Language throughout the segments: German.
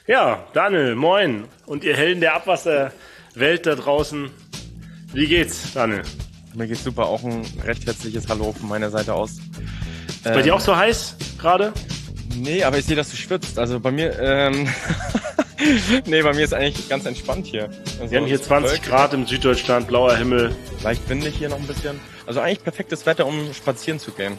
Ja, Daniel, moin. Und ihr Helden der Abwasserwelt da draußen, wie geht's, Daniel? Mir geht's super, auch ein recht herzliches Hallo von meiner Seite aus. Ist bei dir auch so heiß gerade? Nee, aber ich sehe, dass du schwitzt. Also bei mir, bei mir ist eigentlich ganz entspannt hier. Also Wir haben hier 20 Grad im Süddeutschland, blauer Himmel. Leicht windig hier noch ein bisschen. Also eigentlich perfektes Wetter, um spazieren zu gehen.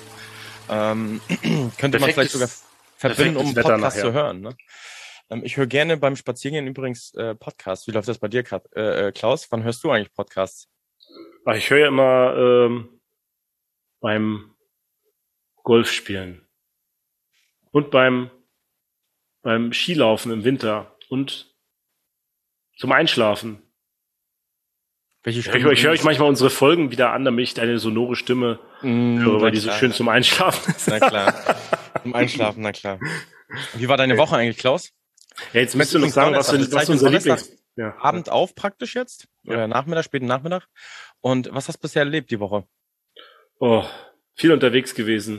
Könnte man vielleicht sogar verbinden, um einen Podcast zu hören. Ne? Ich höre gerne beim Spazierengehen übrigens Podcasts. Wie läuft das bei dir, Klaus? Wann hörst du eigentlich Podcasts? Ach, ich höre ja immer beim Golfspielen und beim Skilaufen im Winter und zum Einschlafen. Ich höre manchmal unsere Folgen wieder an, damit ich deine sonore Stimme höre, weil die so schön zum Einschlafen ist. Na klar, zum Einschlafen, na klar. Wie war deine Woche eigentlich, Klaus? Ja, jetzt müsst du noch sagen, was unser Abend auf praktisch jetzt, oder Nachmittag, späten Nachmittag. Und was hast du bisher erlebt die Woche? Oh, viel unterwegs gewesen.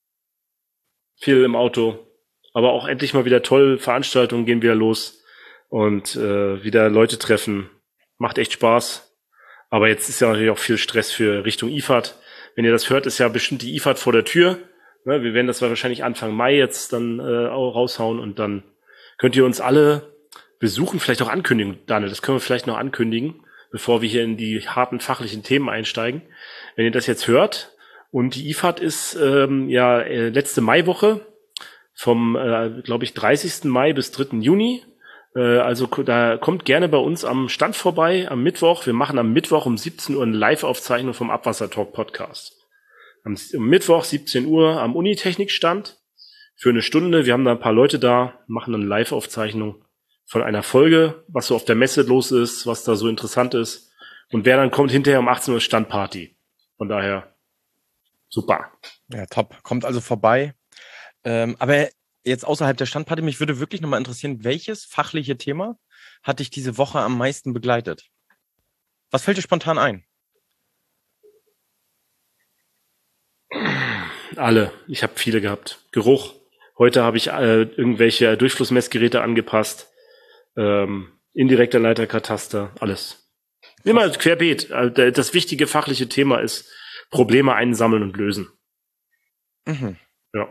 Viel im Auto. Aber auch endlich mal wieder toll, Veranstaltungen gehen wieder los. Und wieder Leute treffen. Macht echt Spaß. Aber jetzt ist ja natürlich auch viel Stress für Richtung IFAD. Wenn ihr das hört, ist ja bestimmt die IFAD vor der Tür. Ne, wir werden das wahrscheinlich Anfang Mai jetzt dann auch raushauen. Und dann könnt ihr uns alle besuchen, vielleicht auch ankündigen. Daniel, das können wir vielleicht noch ankündigen, bevor wir hier in die harten fachlichen Themen einsteigen. Wenn ihr das jetzt hört, und die IFAD ist letzte Maiwoche vom, glaube ich, 30. Mai bis 3. Juni. Also da kommt gerne bei uns am Stand vorbei am Mittwoch. Wir machen am Mittwoch um 17 Uhr eine Live-Aufzeichnung vom Abwassertalk-Podcast. Am Mittwoch 17 Uhr am Unitechnik-Stand für eine Stunde. Wir haben da ein paar Leute da, machen eine Live-Aufzeichnung von einer Folge, was so auf der Messe los ist, was da so interessant ist. Und wer dann kommt, hinterher um 18 Uhr Standparty. Von daher super. Ja, top. Kommt also vorbei. Aber jetzt außerhalb der Standparty, mich würde wirklich nochmal interessieren, welches fachliche Thema hat dich diese Woche am meisten begleitet? Was fällt dir spontan ein? Alle. Ich habe viele gehabt. Geruch. Heute habe ich irgendwelche Durchflussmessgeräte angepasst. Indirekter Leiterkataster. Alles. Immer querbeet. Das wichtige fachliche Thema ist Probleme einsammeln und lösen. Mhm. Ja.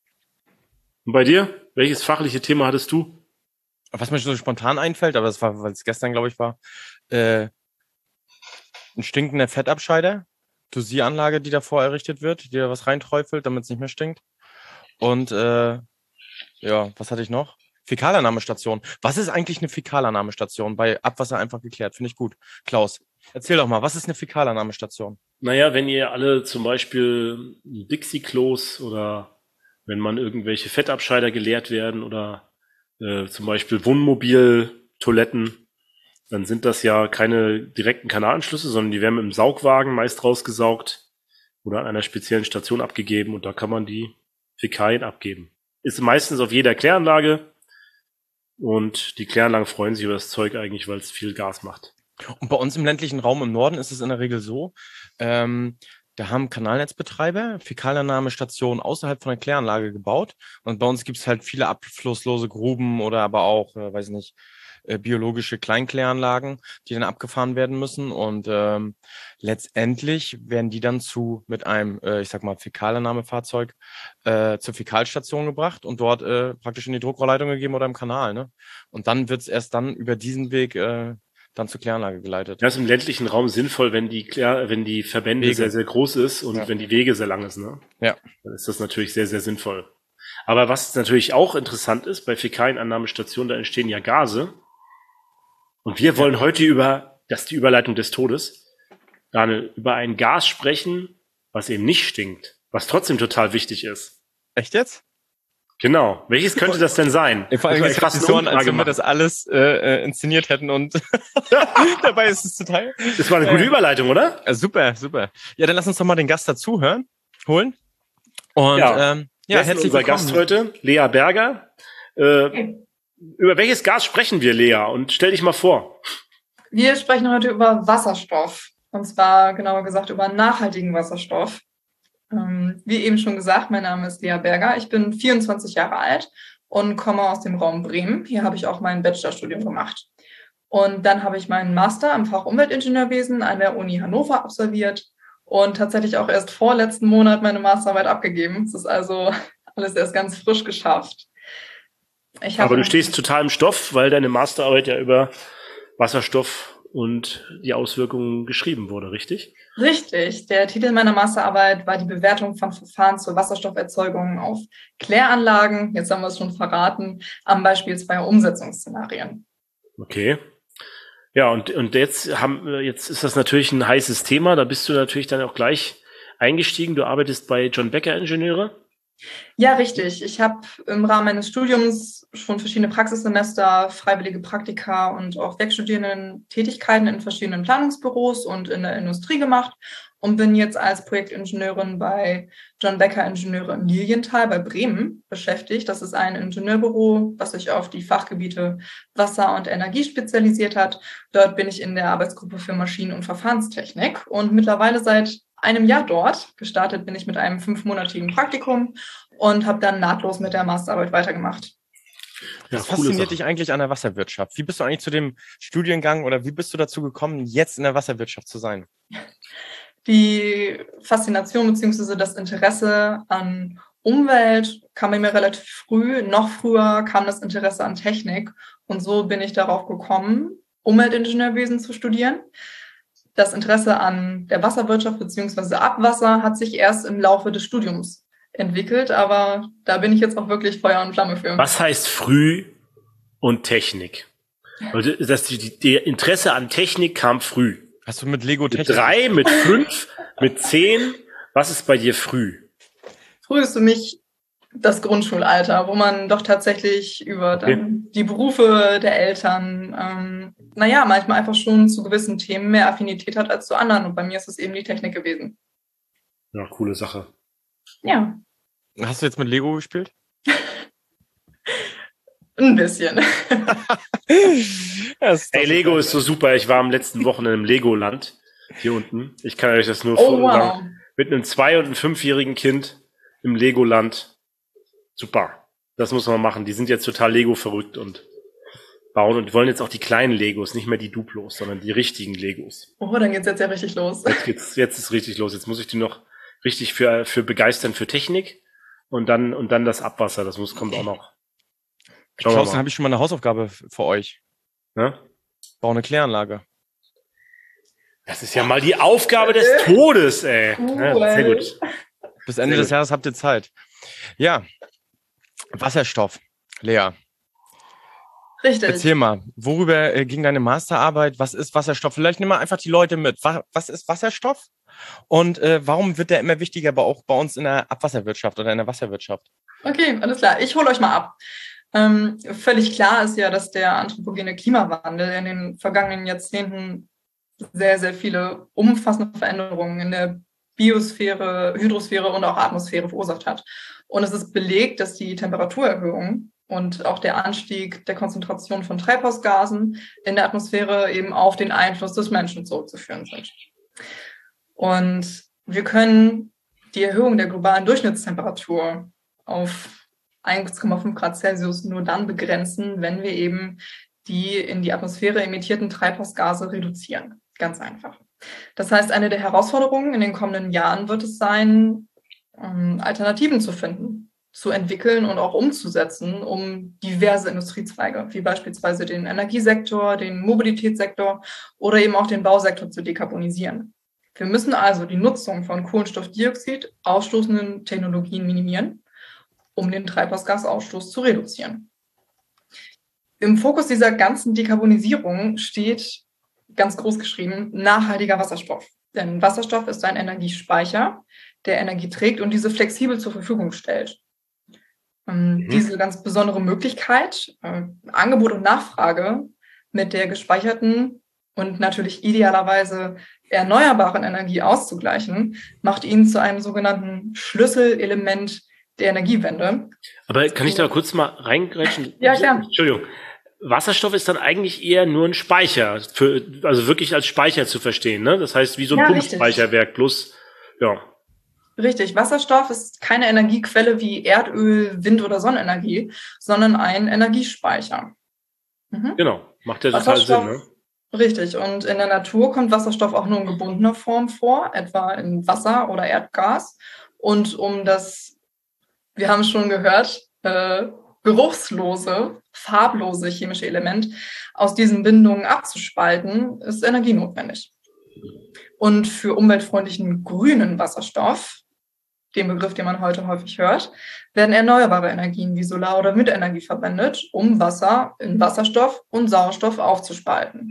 Und bei dir? Welches fachliche Thema hattest du? Was mir so spontan einfällt, aber das war, weil es gestern, glaube ich, war, ein stinkender Fettabscheider. Dosieranlage, die davor errichtet wird, die da was reinträufelt, damit es nicht mehr stinkt. Und was hatte ich noch? Fäkalannahmestation. Was ist eigentlich eine Fäkalannahmestation? Bei Abwasser einfach geklärt. Finde ich gut. Klaus, erzähl doch mal, was ist eine Fäkalannahmestation? Naja, wenn ihr alle zum Beispiel Dixie-Klos oder wenn man irgendwelche Fettabscheider geleert werden oder zum Beispiel Wohnmobil-Toiletten, dann sind das ja keine direkten Kanalanschlüsse, sondern die werden im Saugwagen meist rausgesaugt oder an einer speziellen Station abgegeben und da kann man die Fäkalien abgeben. Ist meistens auf jeder Kläranlage und die Kläranlagen freuen sich über das Zeug eigentlich, weil es viel Gas macht. Und bei uns im ländlichen Raum im Norden ist es in der Regel so, da haben Kanalnetzbetreiber Fäkalannahmestationen außerhalb von der Kläranlage gebaut. Und bei uns gibt es halt viele abflusslose Gruben oder aber auch, biologische Kleinkläranlagen, die dann abgefahren werden müssen. Und letztendlich werden die dann mit einem, Fäkalannahmefahrzeug zur Fäkalstation gebracht und dort praktisch in die Druckrohrleitung gegeben oder im Kanal. Ne? Und dann wird es erst dann über diesen Weg dann zur Kläranlage geleitet. Das ist im ländlichen Raum sinnvoll, wenn die Verbände sehr, sehr groß ist und wenn die Wege sehr lang ist, ne? Ja. Dann ist das natürlich sehr, sehr sinnvoll. Aber was natürlich auch interessant ist, bei Fäkalienannahmestationen, da entstehen ja Gase. Und wir wollen heute das ist die Überleitung des Todes, über ein Gas sprechen, was eben nicht stinkt, was trotzdem total wichtig ist. Echt jetzt? Genau. Welches könnte das denn sein? Vor allem ist es so, als wenn wir das alles inszeniert hätten und dabei ist es total. Das war eine gute Überleitung, oder? Super, super. Ja, dann lass uns doch mal den Gast dazu holen. Und herzlich unser Gast heute, Lea Berger. Über welches Gas sprechen wir, Lea? Und stell dich mal vor. Wir sprechen heute über Wasserstoff. Und zwar, genauer gesagt, über nachhaltigen Wasserstoff. Wie eben schon gesagt, mein Name ist Lea Berger. Ich bin 24 Jahre alt und komme aus dem Raum Bremen. Hier habe ich auch mein Bachelorstudium gemacht. Und dann habe ich meinen Master im Fach Umweltingenieurwesen an der Uni Hannover absolviert und tatsächlich auch erst vorletzten Monat meine Masterarbeit abgegeben. Es ist also alles erst ganz frisch geschafft. Aber du stehst total im Stoff, weil deine Masterarbeit ja über Wasserstoff und die Auswirkungen geschrieben wurde, richtig? Richtig. Der Titel meiner Masterarbeit war die Bewertung von Verfahren zur Wasserstofferzeugung auf Kläranlagen. Jetzt haben wir es schon verraten, am Beispiel zweier Umsetzungsszenarien. Okay. Ja, und jetzt ist das natürlich ein heißes Thema. Da bist du natürlich dann auch gleich eingestiegen. Du arbeitest bei John Becker Ingenieure. Ja, richtig. Ich habe im Rahmen meines Studiums schon verschiedene Praxissemester, freiwillige Praktika und auch Werkstudierendentätigkeiten in verschiedenen Planungsbüros und in der Industrie gemacht und bin jetzt als Projektingenieurin bei John Becker Ingenieure in Lilienthal bei Bremen beschäftigt. Das ist ein Ingenieurbüro, was sich auf die Fachgebiete Wasser und Energie spezialisiert hat. Dort bin ich in der Arbeitsgruppe für Maschinen- und Verfahrenstechnik und mittlerweile seit einem Jahr dort. Gestartet bin ich mit einem 5-monatigen Praktikum und habe dann nahtlos mit der Masterarbeit weitergemacht. Was fasziniert dich eigentlich an der Wasserwirtschaft? Wie bist du eigentlich zu dem Studiengang oder wie bist du dazu gekommen, jetzt in der Wasserwirtschaft zu sein? Die Faszination bzw. das Interesse an Umwelt kam bei mir relativ früh. Noch früher kam das Interesse an Technik. Und so bin ich darauf gekommen, Umweltingenieurwesen zu studieren. Das Interesse an der Wasserwirtschaft bzw. Abwasser hat sich erst im Laufe des Studiums entwickelt, aber da bin ich jetzt auch wirklich Feuer und Flamme für. Was heißt früh und Technik? Also die Interesse an Technik kam früh. Hast du mit Lego Technik? Mit 3, mit 5, mit 10? Was ist bei dir früh? Früh ist für mich das Grundschulalter, wo man doch tatsächlich über dann die Berufe der Eltern, manchmal einfach schon zu gewissen Themen mehr Affinität hat als zu anderen. Und bei mir ist es eben die Technik gewesen. Ja, coole Sache. Ja. Hast du jetzt mit Lego gespielt? Ein bisschen. Ey, Lego ist so super. Ich war am letzten Wochenende im Legoland hier unten. Ich kann euch das nur sagen. Mit einem 2- und einem 5-jährigen Kind im Legoland. Super. Das muss man machen. Die sind jetzt total Lego verrückt und bauen und wollen jetzt auch die kleinen Legos, nicht mehr die Duplos, sondern die richtigen Legos. Oh, dann geht's jetzt ja richtig los. Jetzt ist richtig los. Jetzt muss ich die noch richtig für begeistern für Technik und dann das Abwasser. Kommt auch noch. Klaus, dann habe ich schon mal eine Hausaufgabe für euch. Ja? Bau eine Kläranlage. Das ist ja mal die Aufgabe des Todes, ey. Ja, sehr gut. Bis Ende des Jahres habt ihr Zeit. Ja, Wasserstoff, Lea. Richtig. Erzähl mal, worüber ging deine Masterarbeit? Was ist Wasserstoff? Vielleicht nimm mal einfach die Leute mit. Was ist Wasserstoff? Und warum wird der immer wichtiger, aber auch bei uns in der Abwasserwirtschaft oder in der Wasserwirtschaft? Okay, alles klar. Ich hole euch mal ab. Völlig klar ist ja, dass der anthropogene Klimawandel in den vergangenen Jahrzehnten sehr, sehr viele umfassende Veränderungen in der Biosphäre, Hydrosphäre und auch Atmosphäre verursacht hat. Und es ist belegt, dass die Temperaturerhöhung und auch der Anstieg der Konzentration von Treibhausgasen in der Atmosphäre eben auf den Einfluss des Menschen zurückzuführen sind. Und wir können die Erhöhung der globalen Durchschnittstemperatur auf 1,5 Grad Celsius nur dann begrenzen, wenn wir eben die in die Atmosphäre emittierten Treibhausgase reduzieren. Ganz einfach. Das heißt, eine der Herausforderungen in den kommenden Jahren wird es sein, Alternativen zu finden, zu entwickeln und auch umzusetzen, um diverse Industriezweige, wie beispielsweise den Energiesektor, den Mobilitätssektor oder eben auch den Bausektor zu dekarbonisieren. Wir müssen also die Nutzung von Kohlenstoffdioxid ausstoßenden Technologien minimieren, um den Treibhausgasausstoß zu reduzieren. Im Fokus dieser ganzen Dekarbonisierung steht, ganz groß geschrieben, nachhaltiger Wasserstoff. Denn Wasserstoff ist ein Energiespeicher, der Energie trägt und diese flexibel zur Verfügung stellt. Diese ganz besondere Möglichkeit, Angebot und Nachfrage mit der gespeicherten und natürlich idealerweise erneuerbaren Energie auszugleichen, macht ihn zu einem sogenannten Schlüsselelement der Energiewende. Aber kann ich da kurz mal reingrätschen? Ja, klar. Entschuldigung. Wasserstoff ist dann eigentlich eher nur ein Speicher, also wirklich als Speicher zu verstehen, ne? Das heißt, wie so ein Pumpspeicherwerk plus, ja. Richtig, Wasserstoff ist keine Energiequelle wie Erdöl, Wind- oder Sonnenenergie, sondern ein Energiespeicher. Genau, macht ja total Sinn, ne? Richtig, und in der Natur kommt Wasserstoff auch nur in gebundener Form vor, etwa in Wasser oder Erdgas. Und um das, wir haben es schon gehört, geruchslose, farblose chemische Element aus diesen Bindungen abzuspalten, ist Energie notwendig. Und für umweltfreundlichen grünen Wasserstoff, den Begriff, den man heute häufig hört, werden erneuerbare Energien wie Solar- oder Windenergie verwendet, um Wasser in Wasserstoff und Sauerstoff aufzuspalten.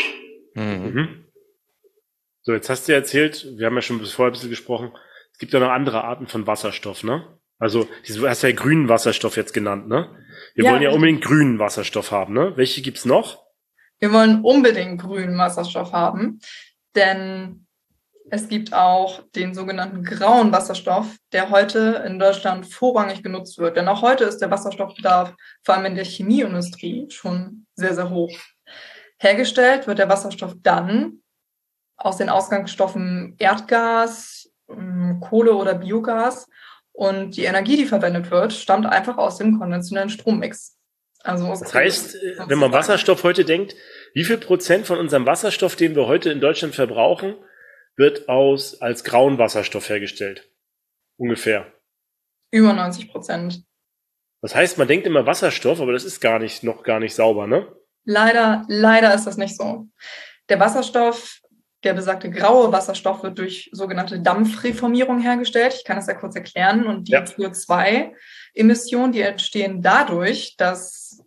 So, jetzt hast du ja erzählt, wir haben ja schon vorher ein bisschen gesprochen, es gibt ja noch andere Arten von Wasserstoff, ne? Also, du hast ja grünen Wasserstoff jetzt genannt, ne? Wir wollen ja unbedingt grünen Wasserstoff haben, ne? Welche gibt's noch? Wir wollen unbedingt grünen Wasserstoff haben, denn es gibt auch den sogenannten grauen Wasserstoff, der heute in Deutschland vorrangig genutzt wird. Denn auch heute ist der Wasserstoffbedarf vor allem in der Chemieindustrie schon sehr, sehr hoch. Hergestellt wird der Wasserstoff dann aus den Ausgangsstoffen Erdgas, Kohle oder Biogas. Und die Energie, die verwendet wird, stammt einfach aus dem konventionellen Strommix. Also das heißt, wenn man Wasserstoff heute denkt, wie viel Prozent von unserem Wasserstoff, den wir heute in Deutschland verbrauchen, wird als grauen Wasserstoff hergestellt? Ungefähr. Über 90%. Das heißt, man denkt immer Wasserstoff, aber das ist noch gar nicht sauber, ne? Leider ist das nicht so. Der Wasserstoff, der besagte graue Wasserstoff, wird durch sogenannte Dampfreformierung hergestellt. Ich kann das ja kurz erklären. Und die CO2-Emissionen, die entstehen dadurch, dass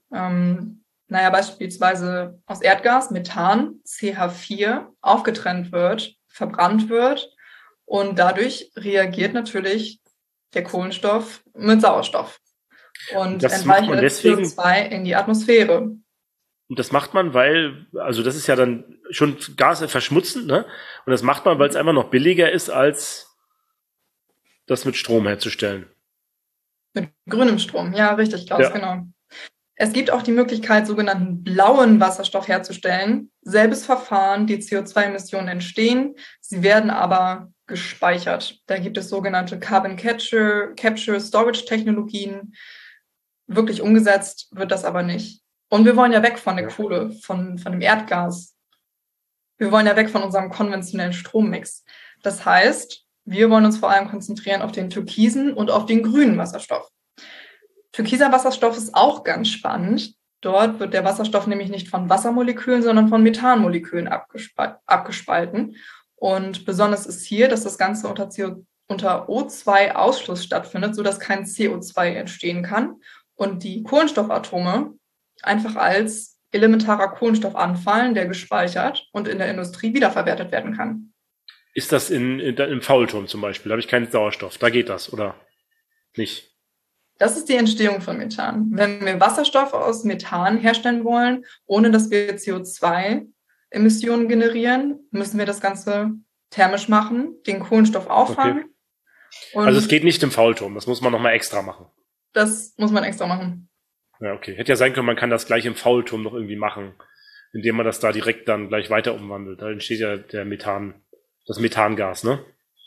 beispielsweise aus Erdgas Methan, CH4, aufgetrennt wird, verbrannt wird. Und dadurch reagiert natürlich der Kohlenstoff mit Sauerstoff und entweicht das CO2 in die Atmosphäre. Und das macht man, also das ist ja dann schon Gas verschmutzend, ne? Und das macht man, weil es einfach noch billiger ist, als das mit Strom herzustellen. Mit grünem Strom, ja, richtig, Klaus, genau. Es gibt auch die Möglichkeit, sogenannten blauen Wasserstoff herzustellen. Selbes Verfahren, die CO2-Emissionen entstehen, sie werden aber gespeichert. Da gibt es sogenannte Carbon Capture Storage Technologien. Wirklich umgesetzt wird das aber nicht. Und wir wollen ja weg von der Kohle, von dem Erdgas. Wir wollen ja weg von unserem konventionellen Strommix. Das heißt, wir wollen uns vor allem konzentrieren auf den türkisen und auf den grünen Wasserstoff. Türkiser Wasserstoff ist auch ganz spannend. Dort wird der Wasserstoff nämlich nicht von Wassermolekülen, sondern von Methanmolekülen abgespalten. Und besonders ist hier, dass das Ganze unter O2-Ausschluss stattfindet, sodass kein CO2 entstehen kann und die Kohlenstoffatome einfach als elementarer Kohlenstoff anfallen, der gespeichert und in der Industrie wiederverwertet werden kann. Ist das im Faulturm zum Beispiel? Da habe ich keinen Sauerstoff. Da geht das, oder nicht? Das ist die Entstehung von Methan. Wenn wir Wasserstoff aus Methan herstellen wollen, ohne dass wir CO2-Emissionen generieren, müssen wir das Ganze thermisch machen, den Kohlenstoff auffangen. Okay. Also es geht nicht im Faulturm, das muss man nochmal extra machen. Das muss man extra machen. Ja, okay. Hätte ja sein können, man kann das gleich im Faulturm noch irgendwie machen, indem man das da direkt dann gleich weiter umwandelt. Da entsteht ja das Methangas, ne?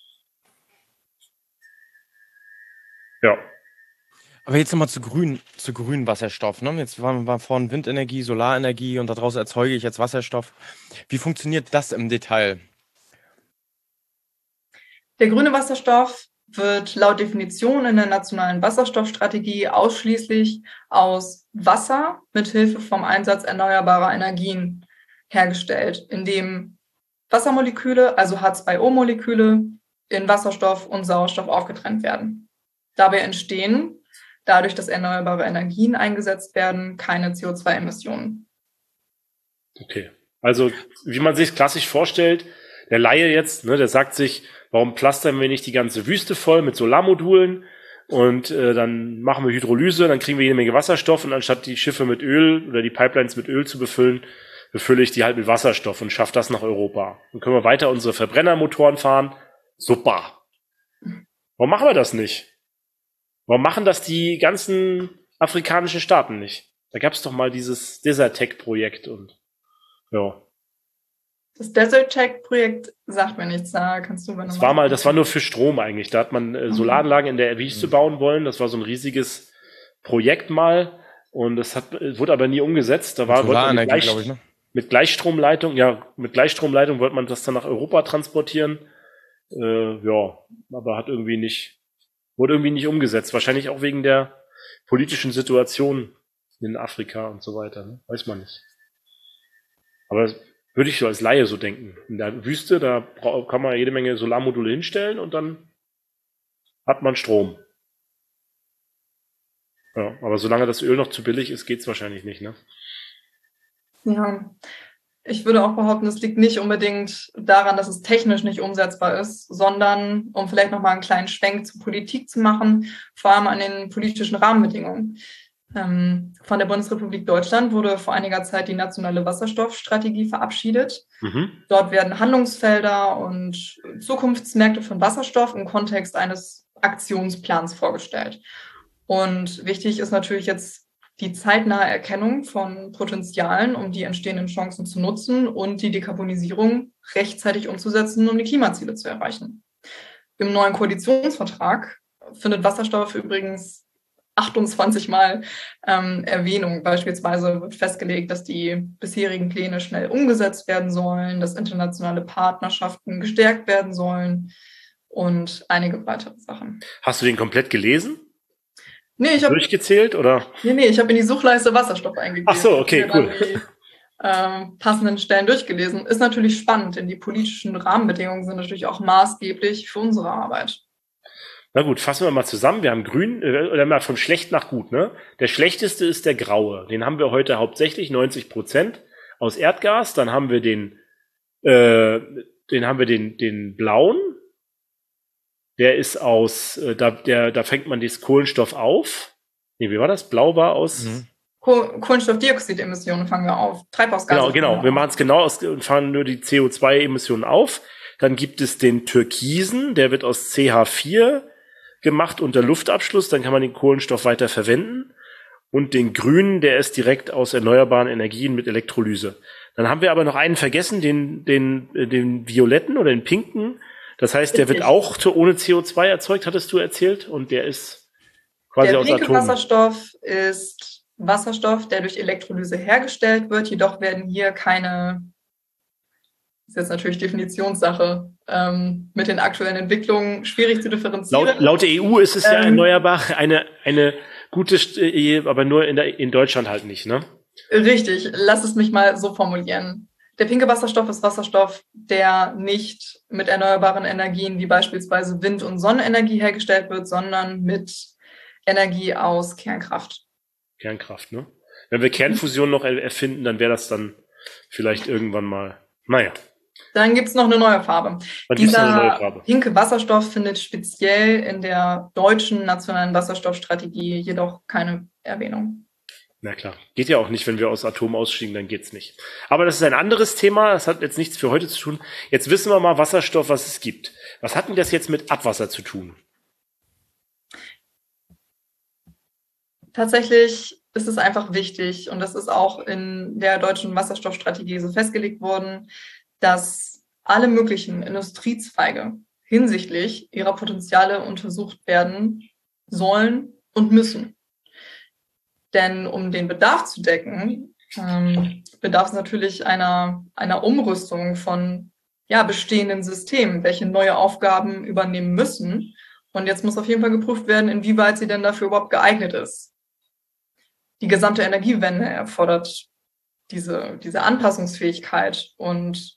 Ja. Aber jetzt nochmal zu grünen Wasserstoff, ne? Jetzt waren wir vorhin Windenergie, Solarenergie und daraus erzeuge ich jetzt Wasserstoff. Wie funktioniert das im Detail? Der grüne Wasserstoff wird laut Definition in der nationalen Wasserstoffstrategie ausschließlich aus Wasser mithilfe vom Einsatz erneuerbarer Energien hergestellt, indem Wassermoleküle, also H2O-Moleküle, in Wasserstoff und Sauerstoff aufgetrennt werden. Dabei entstehen, dadurch, dass erneuerbare Energien eingesetzt werden, keine CO2-Emissionen. Okay, also wie man sich klassisch vorstellt, der Laie jetzt, ne, der sagt sich, warum pflastern wir nicht die ganze Wüste voll mit Solarmodulen und dann machen wir Hydrolyse, dann kriegen wir jede Menge Wasserstoff und anstatt die Schiffe mit Öl oder die Pipelines mit Öl zu befüllen, befülle ich die halt mit Wasserstoff und schaffe das nach Europa. Dann können wir weiter unsere Verbrennermotoren fahren. Super. Warum machen wir das nicht? Warum machen das die ganzen afrikanischen Staaten nicht? Da gab es doch mal dieses Desertec-Projekt und ja. Das Desert-Tech-Projekt sagt mir nichts, da kannst du Das war nur für Strom eigentlich. Da hat man Solaranlagen in der Wüste bauen wollen. Das war so ein riesiges Projekt mal. Und das wurde aber nie umgesetzt. Da wollte man glaube ich, ne? mit Gleichstromleitung wollte man das dann nach Europa transportieren. Aber wurde irgendwie nicht umgesetzt. Wahrscheinlich auch wegen der politischen Situation in Afrika und so weiter. Ne? Weiß man nicht. Aber würde ich so als Laie so denken. In der Wüste, da kann man jede Menge Solarmodule hinstellen und dann hat man Strom. Ja, aber solange das Öl noch zu billig ist, geht's wahrscheinlich nicht, ne? Ja, ich würde auch behaupten, es liegt nicht unbedingt daran, dass es technisch nicht umsetzbar ist, sondern, um vielleicht nochmal einen kleinen Schwenk zur Politik zu machen, vor allem an den politischen Rahmenbedingungen. Von der Bundesrepublik Deutschland wurde vor einiger Zeit die nationale Wasserstoffstrategie verabschiedet. Dort werden Handlungsfelder und Zukunftsmärkte von Wasserstoff im Kontext eines Aktionsplans vorgestellt. Und wichtig ist natürlich jetzt die zeitnahe Erkennung von Potenzialen, um die entstehenden Chancen zu nutzen und die Dekarbonisierung rechtzeitig umzusetzen, um die Klimaziele zu erreichen. Im neuen Koalitionsvertrag findet Wasserstoff übrigens 28 Mal Erwähnung. Beispielsweise wird festgelegt, dass die bisherigen Pläne schnell umgesetzt werden sollen, dass internationale Partnerschaften gestärkt werden sollen und einige weitere Sachen. Hast du den komplett gelesen? Nee, ich habe durchgezählt oder? Nee, ich habe in die Suchleiste Wasserstoff eingegeben. Ach so, okay, cool. Die passenden Stellen durchgelesen. Ist natürlich spannend, denn die politischen Rahmenbedingungen sind natürlich auch maßgeblich für unsere Arbeit. Na gut, fassen wir mal zusammen. Wir haben grün, oder mal von schlecht nach gut, ne? Der schlechteste ist der graue. Den haben wir heute hauptsächlich 90% aus Erdgas. Dann haben wir den blauen. Der ist aus, da fängt man das Kohlenstoff auf. Nee, wie war das? Blau war aus... Kohlenstoffdioxidemissionen fangen wir auf. Treibhausgase. Genau. Wir machen es genau aus und fahren nur die CO2-Emissionen auf. Dann gibt es den türkisen, der wird aus CH4 gemacht unter Luftabschluss. Dann kann man den Kohlenstoff weiter verwenden. Und den grünen, der ist direkt aus erneuerbaren Energien mit Elektrolyse. Dann haben wir aber noch einen vergessen, den violetten oder den pinken. Das heißt, der wird auch ohne CO2 erzeugt, hattest du erzählt, und der ist quasi aus Atom. Der pinke Wasserstoff ist Wasserstoff, der durch Elektrolyse hergestellt wird. Jedoch werden hier keine, das ist jetzt natürlich Definitionssache, mit den aktuellen Entwicklungen schwierig zu differenzieren. Laut EU ist es ja erneuerbar, eine gute, aber nur in Deutschland halt nicht, ne? Richtig, lass es mich mal so formulieren. Der pinke Wasserstoff ist Wasserstoff, der nicht mit erneuerbaren Energien wie beispielsweise Wind- und Sonnenenergie hergestellt wird, sondern mit Energie aus Kernkraft. Kernkraft, ne? Wenn wir Kernfusion noch erfinden, dann wäre das dann vielleicht irgendwann mal, naja. Dann gibt's noch eine neue Farbe. Dieser pinke Wasserstoff findet speziell in der deutschen nationalen Wasserstoffstrategie jedoch keine Erwähnung. Na klar, geht ja auch nicht, wenn wir aus Atom ausstiegen, dann geht's nicht. Aber das ist ein anderes Thema, das hat jetzt nichts für heute zu tun. Jetzt wissen wir mal Wasserstoff, was es gibt. Was hat denn das jetzt mit Abwasser zu tun? Tatsächlich ist es einfach wichtig, und das ist auch in der deutschen Wasserstoffstrategie so festgelegt worden, dass alle möglichen Industriezweige hinsichtlich ihrer Potenziale untersucht werden sollen und müssen. Denn um den Bedarf zu decken, bedarf es natürlich einer Umrüstung von bestehenden Systemen, welche neue Aufgaben übernehmen müssen. Und jetzt muss auf jeden Fall geprüft werden, inwieweit sie denn dafür überhaupt geeignet ist. Die gesamte Energiewende erfordert diese Anpassungsfähigkeit und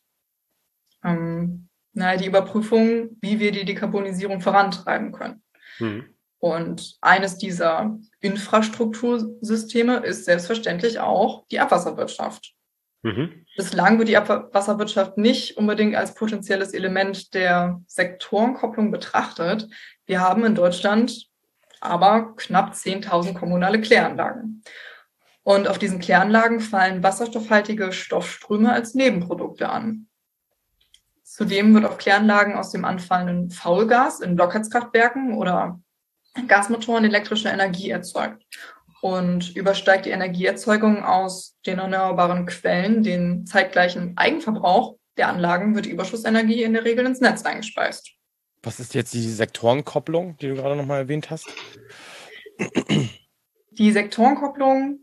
die Überprüfung, wie wir die Dekarbonisierung vorantreiben können. Und eines dieser Infrastruktursysteme ist selbstverständlich auch die Abwasserwirtschaft. Bislang wird die Abwasserwirtschaft nicht unbedingt als potenzielles Element der Sektorenkopplung betrachtet. Wir haben in Deutschland aber knapp 10.000 kommunale Kläranlagen. Und auf diesen Kläranlagen fallen wasserstoffhaltige Stoffströme als Nebenprodukte an. Zudem wird auf Kläranlagen aus dem anfallenden Faulgas in Blockheizkraftwerken oder Gasmotoren elektrische Energie erzeugt und übersteigt die Energieerzeugung aus den erneuerbaren Quellen den zeitgleichen Eigenverbrauch der Anlagen wird die Überschussenergie in der Regel ins Netz eingespeist. Was ist jetzt die Sektorenkopplung, die du gerade nochmal erwähnt hast? Die Sektorenkopplung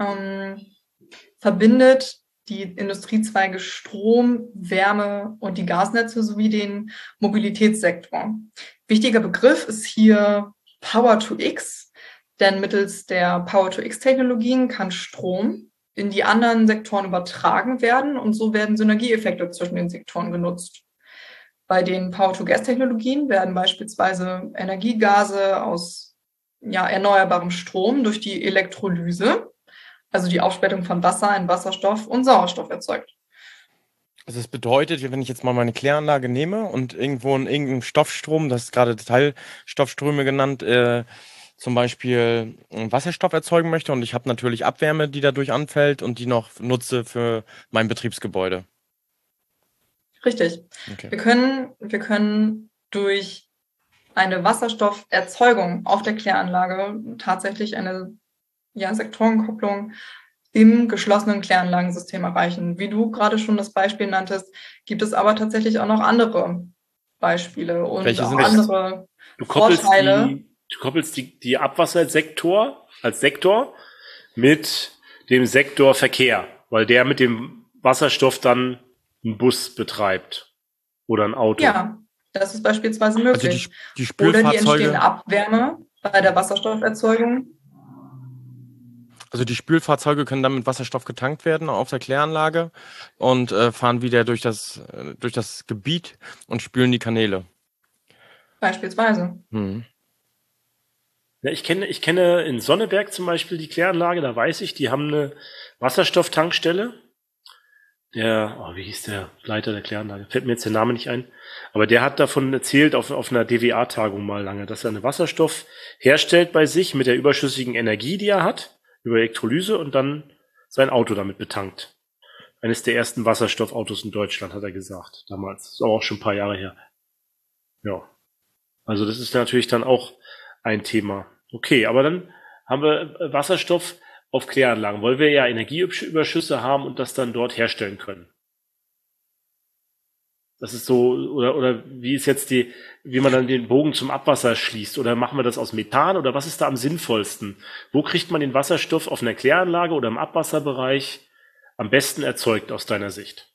verbindet die Industriezweige Strom, Wärme und die Gasnetze sowie den Mobilitätssektor. Wichtiger Begriff ist hier Power-to-X, denn mittels der Power-to-X-Technologien kann Strom in die anderen Sektoren übertragen werden und so werden Synergieeffekte zwischen den Sektoren genutzt. Bei den Power-to-Gas-Technologien werden beispielsweise Energiegase aus erneuerbarem Strom durch die Elektrolyse, also die Aufspaltung von Wasser in Wasserstoff und Sauerstoff erzeugt. Also das bedeutet, wenn ich jetzt mal meine Kläranlage nehme und irgendwo in irgendeinem Stoffstrom, das ist gerade Teilstoffströme genannt, zum Beispiel Wasserstoff erzeugen möchte und ich habe natürlich Abwärme, die dadurch anfällt und die noch nutze für mein Betriebsgebäude. Richtig. Okay. Wir können durch eine Wasserstofferzeugung auf der Kläranlage tatsächlich eine Sektorenkopplung im geschlossenen Kläranlagensystem erreichen. Wie du gerade schon das Beispiel nanntest, gibt es aber tatsächlich auch noch andere Beispiele und welche auch andere Vorteile. Du koppelst die Abwassersektor als Sektor mit dem Sektor Verkehr, weil der mit dem Wasserstoff dann einen Bus betreibt oder ein Auto. Ja, das ist beispielsweise möglich. Also die Spülfahrzeuge, oder die entstehende Abwärme bei der Wasserstofferzeugung. Also die Spülfahrzeuge können dann mit Wasserstoff getankt werden auf der Kläranlage und fahren wieder durch das Gebiet und spülen die Kanäle. Beispielsweise. Ja, ich kenne in Sonneberg zum Beispiel die Kläranlage, da weiß ich, die haben eine Wasserstofftankstelle. Wie hieß der Leiter der Kläranlage? Fällt mir jetzt der Name nicht ein. Aber der hat davon erzählt auf einer DWA-Tagung mal lange, dass er eine Wasserstoff herstellt bei sich mit der überschüssigen Energie, die er hat, über Elektrolyse und dann sein Auto damit betankt. Eines der ersten Wasserstoffautos in Deutschland, hat er gesagt, damals. Das ist aber auch schon ein paar Jahre her. Ja. Also das ist natürlich dann auch ein Thema. Okay, aber dann haben wir Wasserstoff auf Kläranlagen, weil wir ja Energieüberschüsse haben und das dann dort herstellen können. Das ist so, oder wie ist jetzt wie man dann den Bogen zum Abwasser schließt? Oder machen wir das aus Methan? Oder was ist da am sinnvollsten? Wo kriegt man den Wasserstoff auf einer Kläranlage oder im Abwasserbereich am besten erzeugt aus deiner Sicht?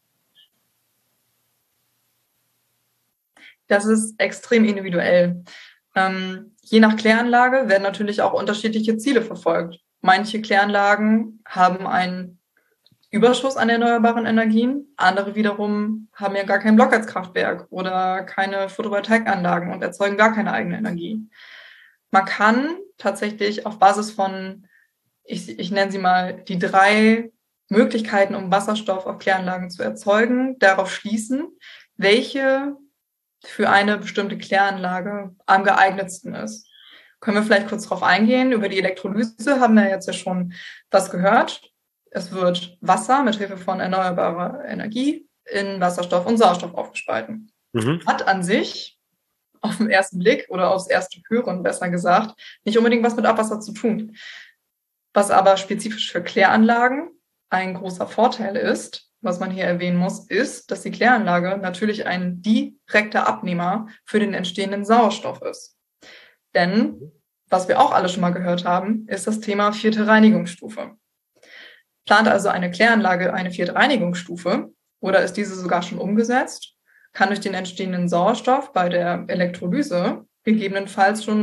Das ist extrem individuell. Je nach Kläranlage werden natürlich auch unterschiedliche Ziele verfolgt. Manche Kläranlagen haben einen Überschuss an erneuerbaren Energien, andere wiederum haben ja gar kein Blockheizkraftwerk oder keine Photovoltaikanlagen und erzeugen gar keine eigene Energie. Man kann tatsächlich auf Basis von, ich nenne sie mal, die 3 Möglichkeiten, um Wasserstoff auf Kläranlagen zu erzeugen, darauf schließen, welche für eine bestimmte Kläranlage am geeignetsten ist. Können wir vielleicht kurz darauf eingehen? Über die Elektrolyse haben wir jetzt ja schon was gehört. Es wird Wasser mit Hilfe von erneuerbarer Energie in Wasserstoff und Sauerstoff aufgespalten. Hat an sich auf den ersten Blick oder aufs erste Hören, besser gesagt, nicht unbedingt was mit Abwasser zu tun. Was aber spezifisch für Kläranlagen ein großer Vorteil ist, was man hier erwähnen muss, ist, dass die Kläranlage natürlich ein direkter Abnehmer für den entstehenden Sauerstoff ist. Denn, was wir auch alle schon mal gehört haben, ist das Thema 4. Reinigungsstufe. Plant also eine Kläranlage eine 4. Reinigungsstufe oder ist diese sogar schon umgesetzt, kann durch den entstehenden Sauerstoff bei der Elektrolyse gegebenenfalls schon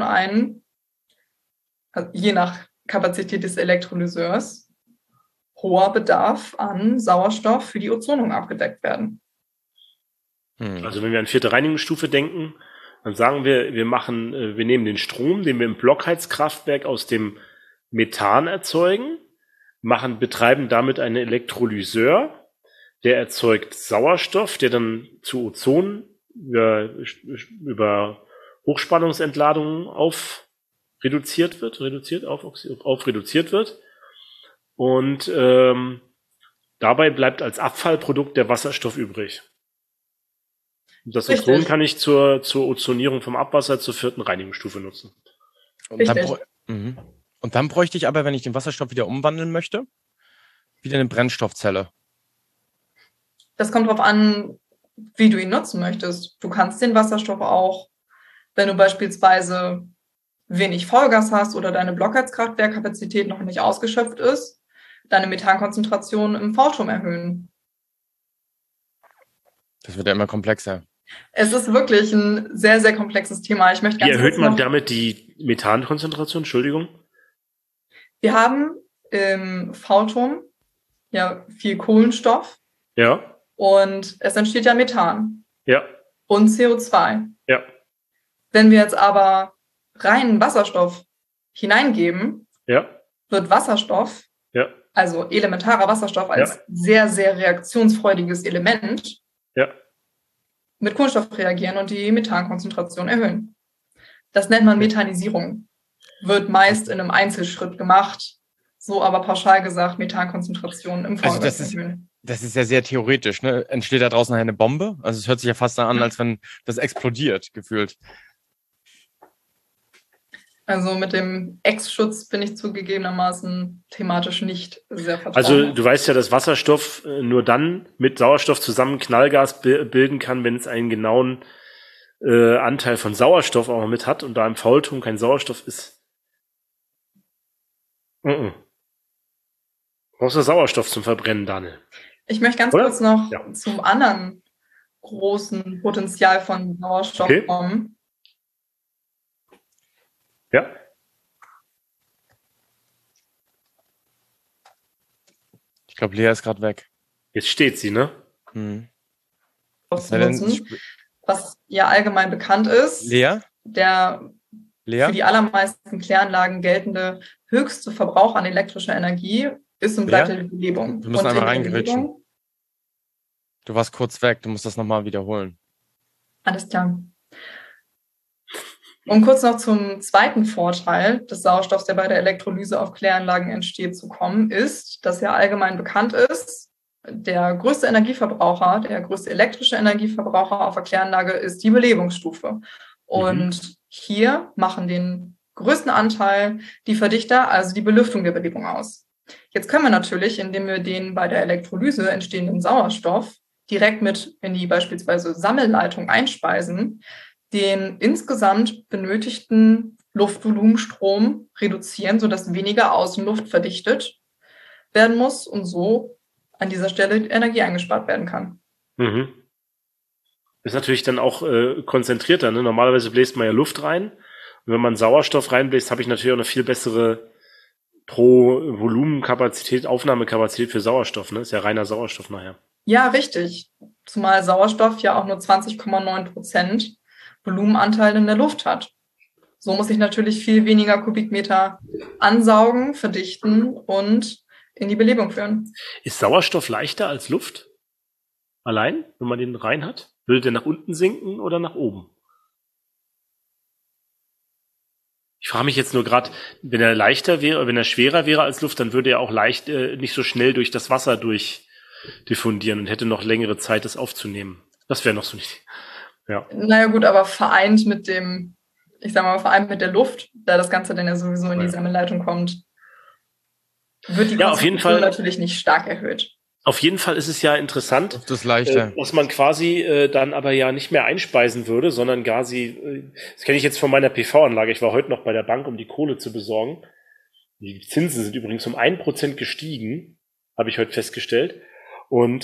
je nach Kapazität des Elektrolyseurs, hoher Bedarf an Sauerstoff für die Ozonung abgedeckt werden. Also wenn wir an 4. Reinigungsstufe denken, dann sagen wir nehmen den Strom, den wir im Blockheizkraftwerk aus dem Methan erzeugen, betreiben damit einen Elektrolyseur, der erzeugt Sauerstoff, der dann zu Ozon über Hochspannungsentladungen reduziert wird. Und dabei bleibt als Abfallprodukt der Wasserstoff übrig. Und das Ozon kann ich zur Ozonierung vom Abwasser zur 4. Reinigungsstufe nutzen. Und dann bräuchte ich aber, wenn ich den Wasserstoff wieder umwandeln möchte, wieder eine Brennstoffzelle. Das kommt darauf an, wie du ihn nutzen möchtest. Du kannst den Wasserstoff auch, wenn du beispielsweise wenig Vollgas hast oder deine Blockheizkraftwerkkapazität noch nicht ausgeschöpft ist, deine Methankonzentration im V-Turm erhöhen. Das wird ja immer komplexer. Es ist wirklich ein sehr, sehr komplexes Thema. Ich möchte Wie erhöht man damit die Methankonzentration? Entschuldigung. Wir haben im V-Turm ja viel Kohlenstoff. Ja. Und es entsteht ja Methan. Ja. Und CO2. Ja. Wenn wir jetzt aber reinen Wasserstoff hineingeben, ja. wird Wasserstoff, ja. also elementarer Wasserstoff als sehr, sehr reaktionsfreudiges Element, mit Kohlenstoff reagieren und die Methankonzentration erhöhen. Das nennt man Methanisierung. Wird meist in einem Einzelschritt gemacht, so aber pauschal gesagt Methankonzentration im Vollgas erhöhen. Das ist ja sehr theoretisch, ne? Entsteht da draußen eine Bombe? Also es hört sich ja fast an, als wenn das explodiert, gefühlt. Also mit dem Ex-Schutz bin ich zugegebenermaßen thematisch nicht sehr vertraut. Also du weißt ja, dass Wasserstoff nur dann mit Sauerstoff zusammen Knallgas bilden kann, wenn es einen genauen Anteil von Sauerstoff auch mit hat und da im V-Turm kein Sauerstoff ist. Brauchst du Sauerstoff zum Verbrennen, Daniel? Ich möchte ganz kurz noch zum anderen großen Potenzial von Sauerstoff kommen. Ja. Ich glaube, Lea ist gerade weg. Jetzt steht sie, ne? Was ja allgemein bekannt ist. Lea? Der für die allermeisten Kläranlagen geltende höchste Verbrauch an elektrischer Energie ist und bleibt die Belebung. Wir müssen einmal reingeritschen. Du warst kurz weg, du musst das nochmal wiederholen. Alles klar. Um kurz noch zum zweiten Vorteil des Sauerstoffs, der bei der Elektrolyse auf Kläranlagen entsteht, zu kommen, ist, dass ja allgemein bekannt ist, der größte Energieverbraucher, der größte elektrische Energieverbraucher auf der Kläranlage ist die Belebungsstufe. Und hier machen den größten Anteil die Verdichter, also die Belüftung der Belebung aus. Jetzt können wir natürlich, indem wir den bei der Elektrolyse entstehenden Sauerstoff direkt mit in die beispielsweise Sammelleitung einspeisen, den insgesamt benötigten Luftvolumenstrom reduzieren, sodass weniger Außenluft verdichtet werden muss und so an dieser Stelle Energie eingespart werden kann. Ist natürlich dann auch konzentrierter, ne? Normalerweise bläst man ja Luft rein. Und wenn man Sauerstoff reinbläst, habe ich natürlich auch eine viel bessere pro Volumenkapazität, Aufnahmekapazität für Sauerstoff, ne? Ist ja reiner Sauerstoff nachher. Ja, richtig. Zumal Sauerstoff ja auch nur 20,9% Volumenanteil in der Luft hat. So muss ich natürlich viel weniger Kubikmeter ansaugen, verdichten und in die Belebung führen. Ist Sauerstoff leichter als Luft? Allein, wenn man den rein hat? Würde der nach unten sinken oder nach oben? Ich frage mich jetzt nur gerade, wenn er leichter wäre, wenn er schwerer wäre als Luft, dann würde er auch nicht so schnell durch das Wasser durchdiffundieren und hätte noch längere Zeit, das aufzunehmen. Das wäre noch so nicht. Ja. Naja gut, aber vereint mit dem, vereint mit der Luft, da das Ganze dann ja sowieso in die Sammelleitung kommt, wird die Konzentration natürlich nicht stark erhöht. Auf jeden Fall ist es ja interessant, das leichter. Dass man quasi dann aber ja nicht mehr einspeisen würde, sondern quasi, das kenne ich jetzt von meiner PV-Anlage, ich war heute noch bei der Bank, um die Kohle zu besorgen. Die Zinsen sind übrigens um 1% gestiegen, habe ich heute festgestellt. Und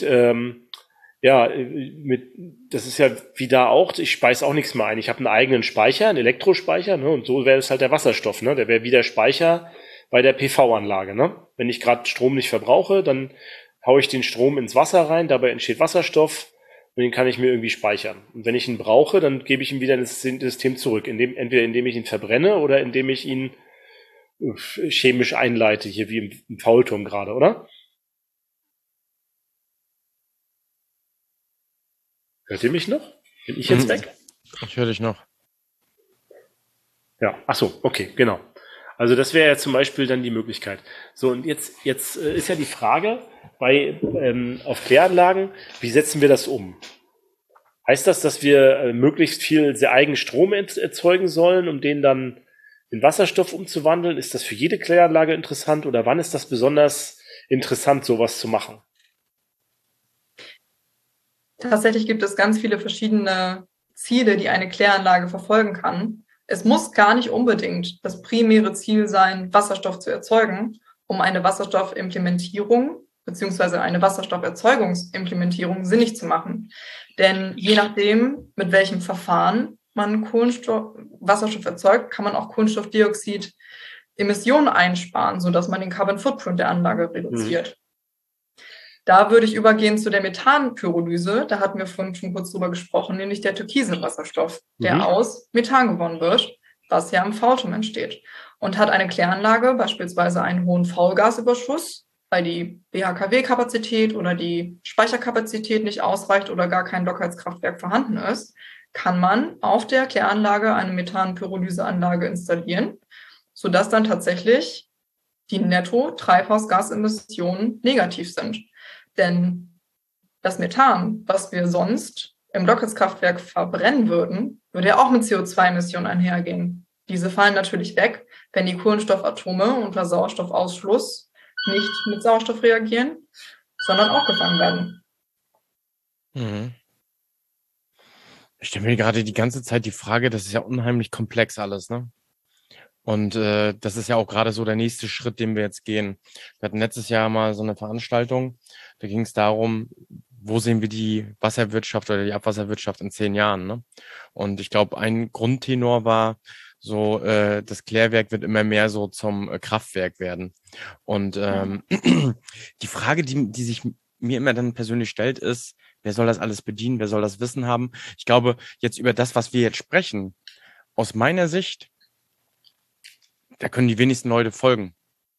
das ist ja wie da auch, ich speise auch nichts mehr ein. Ich habe einen eigenen Speicher, einen Elektrospeicher, ne, und so wäre es halt der Wasserstoff, ne? Der wäre wie der Speicher bei der PV-Anlage, ne? Wenn ich gerade Strom nicht verbrauche, dann haue ich den Strom ins Wasser rein, dabei entsteht Wasserstoff und den kann ich mir irgendwie speichern. Und wenn ich ihn brauche, dann gebe ich ihn wieder ins System zurück, entweder indem ich ihn verbrenne oder indem ich ihn chemisch einleite, hier wie im Faulturm gerade, oder? Hört ihr mich noch? Bin ich jetzt weg? Ich höre dich noch. Ja, ach so, okay, genau. Also das wäre ja zum Beispiel dann die Möglichkeit. So, und jetzt ist ja die Frage, auf Kläranlagen, wie setzen wir das um? Heißt das, dass wir möglichst viel sehr eigenen Strom erzeugen sollen, um den dann in Wasserstoff umzuwandeln? Ist das für jede Kläranlage interessant oder wann ist das besonders interessant, sowas zu machen? tatsächlich gibt es ganz viele verschiedene Ziele, die eine Kläranlage verfolgen kann. Es muss gar nicht unbedingt das primäre Ziel sein, Wasserstoff zu erzeugen, um eine Wasserstoffimplementierung beziehungsweise eine Wasserstofferzeugungsimplementierung sinnig zu machen. Denn je nachdem, mit welchem Verfahren man Wasserstoff erzeugt, kann man auch Kohlenstoffdioxid Emissionen einsparen, sodass man den Carbon Footprint der Anlage reduziert. Da würde ich übergehen zu der Methanpyrolyse. Da hatten wir vorhin schon kurz drüber gesprochen, nämlich der türkise Wasserstoff, der aus Methan gewonnen wird, was ja im Faulturm entsteht. Und hat eine Kläranlage beispielsweise einen hohen Faulgasüberschuss, weil die BHKW-Kapazität oder die Speicherkapazität nicht ausreicht oder gar kein Blockheizkraftwerk vorhanden ist, kann man auf der Kläranlage eine Methanpyrolyseanlage installieren, sodass dann tatsächlich die Netto-Treibhausgasemissionen negativ sind. Denn das Methan, was wir sonst im Blockheizkraftwerk verbrennen würden, würde ja auch mit CO2-Emissionen einhergehen. Diese fallen natürlich weg, wenn die Kohlenstoffatome unter Sauerstoffausschluss nicht mit Sauerstoff reagieren, sondern aufgefangen werden. Mhm. Ich stelle mir gerade die ganze Zeit die Frage, das ist ja unheimlich komplex alles, ne? Und das ist ja auch gerade so der nächste Schritt, den wir jetzt gehen. Wir hatten letztes Jahr mal so eine Veranstaltung, da ging es darum, wo sehen wir die Wasserwirtschaft oder die Abwasserwirtschaft in 10 Jahren, ne? Und ich glaube, ein Grundtenor war so, das Klärwerk wird immer mehr so zum Kraftwerk werden. Und die Frage, die sich mir immer dann persönlich stellt, ist, wer soll das alles bedienen, wer soll das Wissen haben? Ich glaube, jetzt über das, was wir jetzt sprechen, aus meiner Sicht, da können die wenigsten Leute folgen.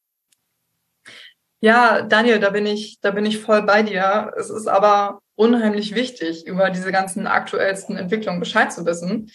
Ja, Daniel, da bin ich voll bei dir. Es ist aber unheimlich wichtig, über diese ganzen aktuellsten Entwicklungen Bescheid zu wissen.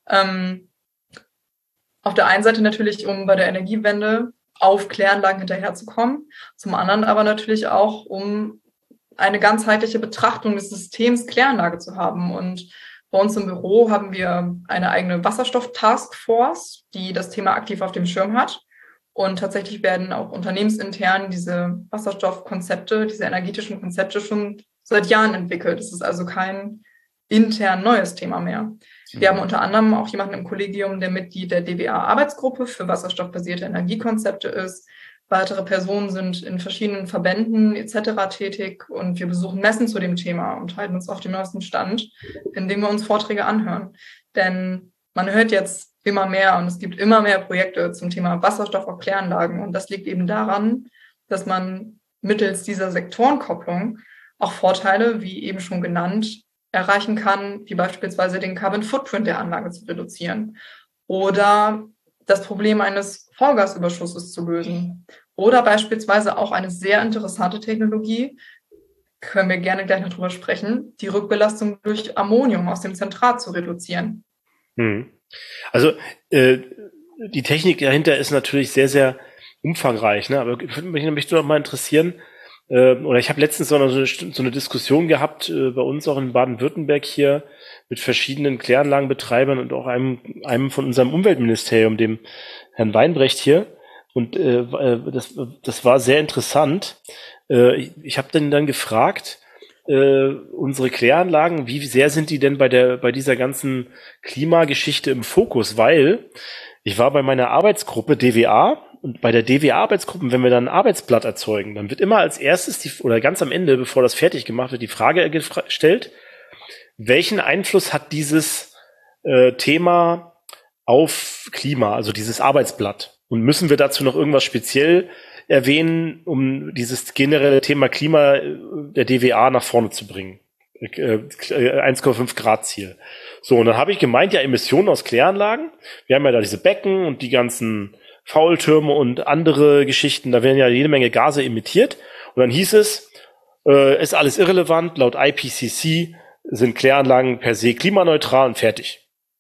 Auf der einen Seite natürlich, um bei der Energiewende auf Kläranlagen hinterherzukommen. Zum anderen aber natürlich auch, um eine ganzheitliche Betrachtung des Systems Kläranlage zu haben. Und bei uns im Büro haben wir eine eigene Wasserstoff-Taskforce, die das Thema aktiv auf dem Schirm hat. Und tatsächlich werden auch unternehmensintern diese Wasserstoffkonzepte, diese energetischen Konzepte schon seit Jahren entwickelt. Es ist also kein intern neues Thema mehr. Wir haben unter anderem auch jemanden im Kollegium, der Mitglied der DWA-Arbeitsgruppe für wasserstoffbasierte Energiekonzepte ist. Weitere Personen sind in verschiedenen Verbänden etc. tätig und wir besuchen Messen zu dem Thema und halten uns auf dem neuesten Stand, indem wir uns Vorträge anhören. Denn man hört jetzt immer mehr und es gibt immer mehr Projekte zum Thema Wasserstoff auf Kläranlagen und das liegt eben daran, dass man mittels dieser Sektorenkopplung auch Vorteile, wie eben schon genannt, erreichen kann, wie beispielsweise den Carbon Footprint der Anlage zu reduzieren oder das Problem eines Faulgasüberschusses zu lösen. Oder beispielsweise auch eine sehr interessante Technologie, können wir gerne gleich noch drüber sprechen, die Rückbelastung durch Ammonium aus dem Zentrat zu reduzieren. Also die Technik dahinter ist natürlich sehr, sehr umfangreich, ne? Aber mich doch mal interessieren, oder ich habe letztens so eine Diskussion gehabt bei uns auch in Baden-Württemberg hier mit verschiedenen Kläranlagenbetreibern und auch einem von unserem Umweltministerium, dem Herrn Weinbrecht hier. Und das war sehr interessant. Ich habe dann gefragt, unsere Kläranlagen, wie sehr sind die denn bei dieser ganzen Klimageschichte im Fokus? Weil ich war bei meiner Arbeitsgruppe DWA und bei der DWA-Arbeitsgruppe, wenn wir dann ein Arbeitsblatt erzeugen, dann wird immer als erstes oder ganz am Ende, bevor das fertig gemacht wird, die Frage gestellt, welchen Einfluss hat dieses Thema auf Klima, also dieses Arbeitsblatt? Und müssen wir dazu noch irgendwas speziell erwähnen, um dieses generelle Thema Klima der DWA nach vorne zu bringen? 1,5 Grad Ziel. So, und dann habe ich gemeint, ja, Emissionen aus Kläranlagen. Wir haben ja da diese Becken und die ganzen Faultürme und andere Geschichten. Da werden ja jede Menge Gase emittiert. Und dann hieß es, ist alles irrelevant. Laut IPCC sind Kläranlagen per se klimaneutral und fertig.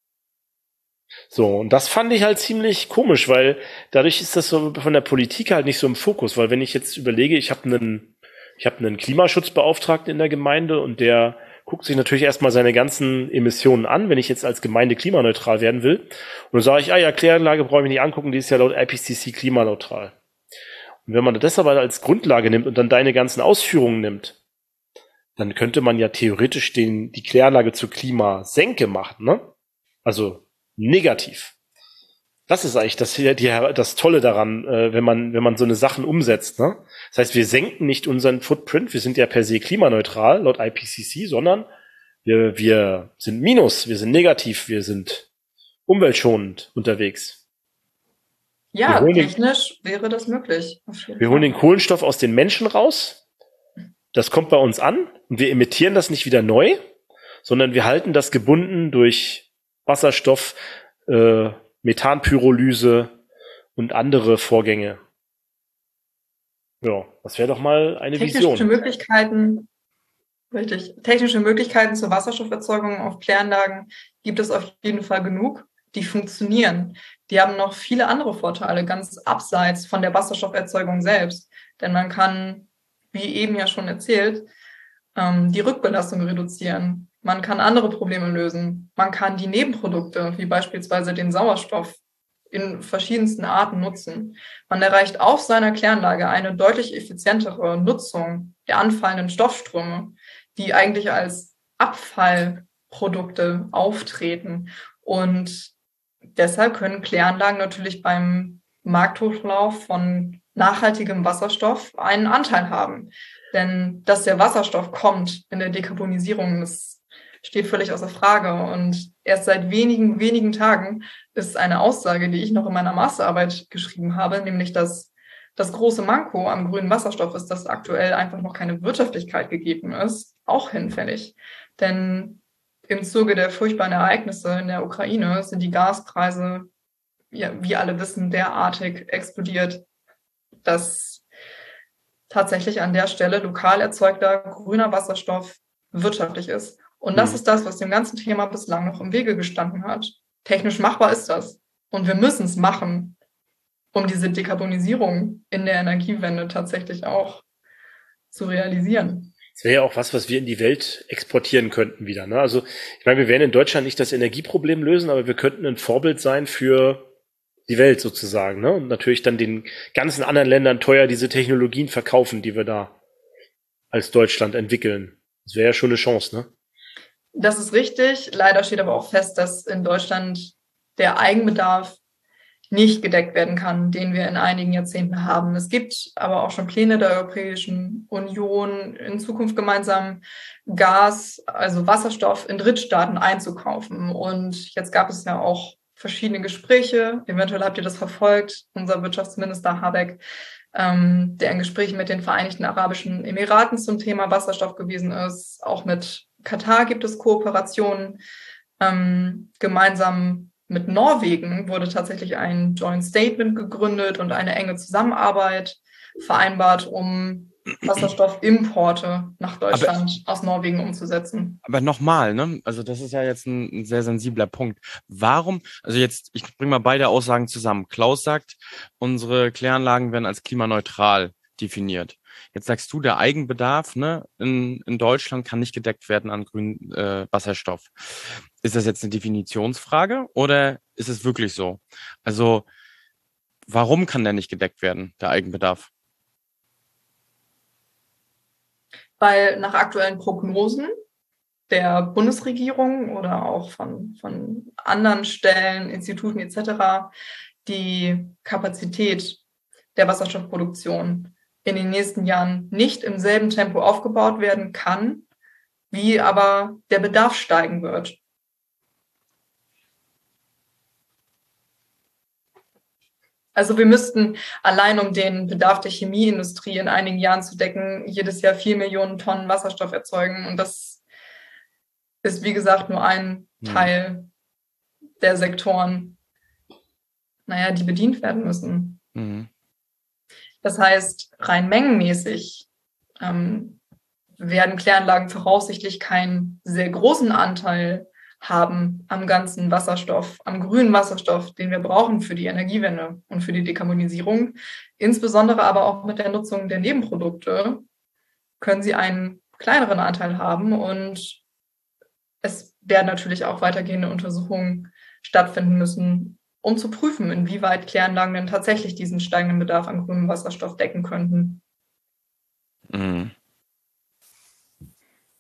So, und das fand ich halt ziemlich komisch, weil dadurch ist das so von der Politik halt nicht so im Fokus. Weil wenn ich jetzt überlege, ich habe einen Klimaschutzbeauftragten in der Gemeinde und der guckt sich natürlich erstmal seine ganzen Emissionen an, wenn ich jetzt als Gemeinde klimaneutral werden will. Und dann sage ich, ja, Kläranlage brauche ich mich nicht angucken, die ist ja laut IPCC klimaneutral. Und wenn man das aber als Grundlage nimmt und dann deine ganzen Ausführungen nimmt, dann könnte man ja theoretisch die Kläranlage zur Klimasenke machen, ne? Also negativ. Das ist eigentlich das Tolle daran, wenn man so eine Sachen umsetzt, ne? Das heißt, wir senken nicht unseren Footprint, wir sind ja per se klimaneutral laut IPCC, sondern wir sind Minus, wir sind negativ, wir sind umweltschonend unterwegs. Ja, technisch wäre das möglich. Wir holen den Kohlenstoff aus den Menschen raus, das kommt bei uns an und wir emittieren das nicht wieder neu, sondern wir halten das gebunden durch Wasserstoff, Methanpyrolyse und andere Vorgänge. Ja, das wäre doch mal eine Vision. Technische Möglichkeiten zur Wasserstofferzeugung auf Kläranlagen gibt es auf jeden Fall genug. Die funktionieren. Die haben noch viele andere Vorteile, ganz abseits von der Wasserstofferzeugung selbst. Denn man kann, wie eben ja schon erzählt, die Rückbelastung reduzieren. Man kann andere Probleme lösen. Man kann die Nebenprodukte, wie beispielsweise den Sauerstoff, in verschiedensten Arten nutzen. Man erreicht auf seiner Kläranlage eine deutlich effizientere Nutzung der anfallenden Stoffströme, die eigentlich als Abfallprodukte auftreten. Und deshalb können Kläranlagen natürlich beim Markthochlauf von nachhaltigem Wasserstoff einen Anteil haben. Denn dass der Wasserstoff kommt in der Dekarbonisierung, das steht völlig außer Frage. Und erst seit wenigen Tagen ist eine Aussage, die ich noch in meiner Masterarbeit geschrieben habe, nämlich, dass das große Manko am grünen Wasserstoff ist, dass aktuell einfach noch keine Wirtschaftlichkeit gegeben ist, auch hinfällig. Denn im Zuge der furchtbaren Ereignisse in der Ukraine sind die Gaspreise, ja, wie alle wissen, derartig explodiert, dass tatsächlich an der Stelle lokal erzeugter grüner Wasserstoff wirtschaftlich ist. Und das ist das, was dem ganzen Thema bislang noch im Wege gestanden hat. Technisch machbar ist das. Und wir müssen es machen, um diese Dekarbonisierung in der Energiewende tatsächlich auch zu realisieren. Das wäre ja auch was wir in die Welt exportieren könnten wieder, ne? Also, ich meine, wir werden in Deutschland nicht das Energieproblem lösen, aber wir könnten ein Vorbild sein für die Welt sozusagen, ne? Und natürlich dann den ganzen anderen Ländern teuer diese Technologien verkaufen, die wir da als Deutschland entwickeln. Das wäre ja schon eine Chance, ne? Das ist richtig. Leider steht aber auch fest, dass in Deutschland der Eigenbedarf nicht gedeckt werden kann, den wir in einigen Jahrzehnten haben. Es gibt aber auch schon Pläne der Europäischen Union, in Zukunft gemeinsam Gas, also Wasserstoff in Drittstaaten einzukaufen. Und jetzt gab es ja auch verschiedene Gespräche. Eventuell habt ihr das verfolgt. Unser Wirtschaftsminister Habeck, der in Gesprächen mit den Vereinigten Arabischen Emiraten zum Thema Wasserstoff gewesen ist. Auch mit Katar gibt es Kooperationen. Gemeinsam mit Norwegen wurde tatsächlich ein Joint Statement gegründet und eine enge Zusammenarbeit vereinbart, um Wasserstoffimporte nach Deutschland aus Norwegen umzusetzen. Aber nochmal, ne? Also das ist ja jetzt ein sehr sensibler Punkt. Warum, also jetzt, ich bringe mal beide Aussagen zusammen. Klaus sagt, unsere Kläranlagen werden als klimaneutral definiert. Jetzt sagst du, der Eigenbedarf, ne, in Deutschland kann nicht gedeckt werden an grünen Wasserstoff. Ist das jetzt eine Definitionsfrage oder ist es wirklich so? Also warum kann der nicht gedeckt werden, der Eigenbedarf? Weil nach aktuellen Prognosen der Bundesregierung oder auch von anderen Stellen, Instituten etc. die Kapazität der Wasserstoffproduktion in den nächsten Jahren nicht im selben Tempo aufgebaut werden kann, wie aber der Bedarf steigen wird. Also wir müssten allein, um den Bedarf der Chemieindustrie in einigen Jahren zu decken, jedes Jahr 4 Millionen Tonnen Wasserstoff erzeugen. Und das ist, wie gesagt, nur ein Teil der Sektoren, die bedient werden müssen. Mhm. Das heißt, rein mengenmäßig werden Kläranlagen voraussichtlich keinen sehr großen Anteil haben am ganzen Wasserstoff, am grünen Wasserstoff, den wir brauchen für die Energiewende und für die Dekarbonisierung. Insbesondere aber auch mit der Nutzung der Nebenprodukte können sie einen kleineren Anteil haben. Und es werden natürlich auch weitergehende Untersuchungen stattfinden müssen, um zu prüfen, inwieweit Kläranlagen denn tatsächlich diesen steigenden Bedarf an grünem Wasserstoff decken könnten. Mhm.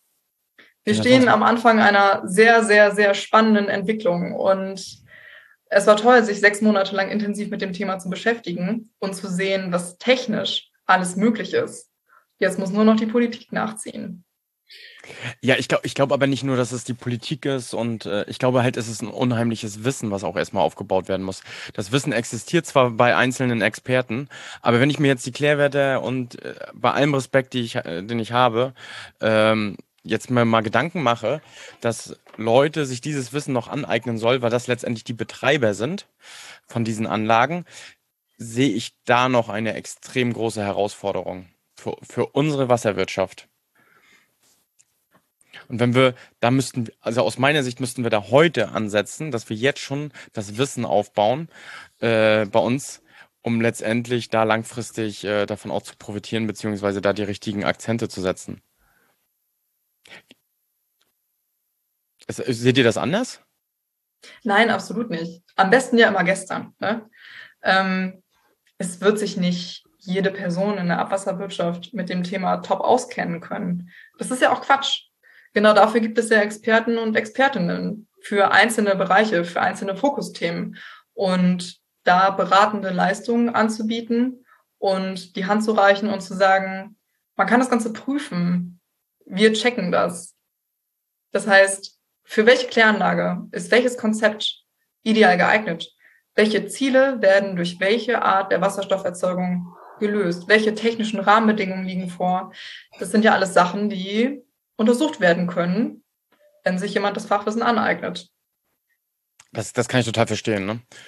Wir stehen am Anfang einer sehr, sehr, sehr spannenden Entwicklung und es war toll, sich 6 Monate lang intensiv mit dem Thema zu beschäftigen und zu sehen, was technisch alles möglich ist. Jetzt muss nur noch die Politik nachziehen. Ja, ich glaube aber nicht nur, dass es die Politik ist und ich glaube halt, es ist ein unheimliches Wissen, was auch erstmal aufgebaut werden muss. Das Wissen existiert zwar bei einzelnen Experten, aber wenn ich mir jetzt die Klärwerte und bei allem Respekt, den ich habe, jetzt mal Gedanken mache, dass Leute sich dieses Wissen noch aneignen soll, weil das letztendlich die Betreiber sind von diesen Anlagen, sehe ich da noch eine extrem große Herausforderung für unsere Wasserwirtschaft. Und also aus meiner Sicht müssten wir da heute ansetzen, dass wir jetzt schon das Wissen aufbauen bei uns, um letztendlich da langfristig davon auch zu profitieren, beziehungsweise da die richtigen Akzente zu setzen. Seht ihr das anders? Nein, absolut nicht. Am besten ja immer gestern. Ne? Es wird sich nicht jede Person in der Abwasserwirtschaft mit dem Thema top auskennen können. Das ist ja auch Quatsch. Genau dafür gibt es ja Experten und Expertinnen für einzelne Bereiche, für einzelne Fokusthemen. Und da beratende Leistungen anzubieten und die Hand zu reichen und zu sagen, man kann das Ganze prüfen. Wir checken das. Das heißt, für welche Kläranlage ist welches Konzept ideal geeignet? Welche Ziele werden durch welche Art der Wasserstofferzeugung gelöst? Welche technischen Rahmenbedingungen liegen vor? Das sind ja alles Sachen, die untersucht werden können, wenn sich jemand das Fachwissen aneignet. Das kann ich total verstehen.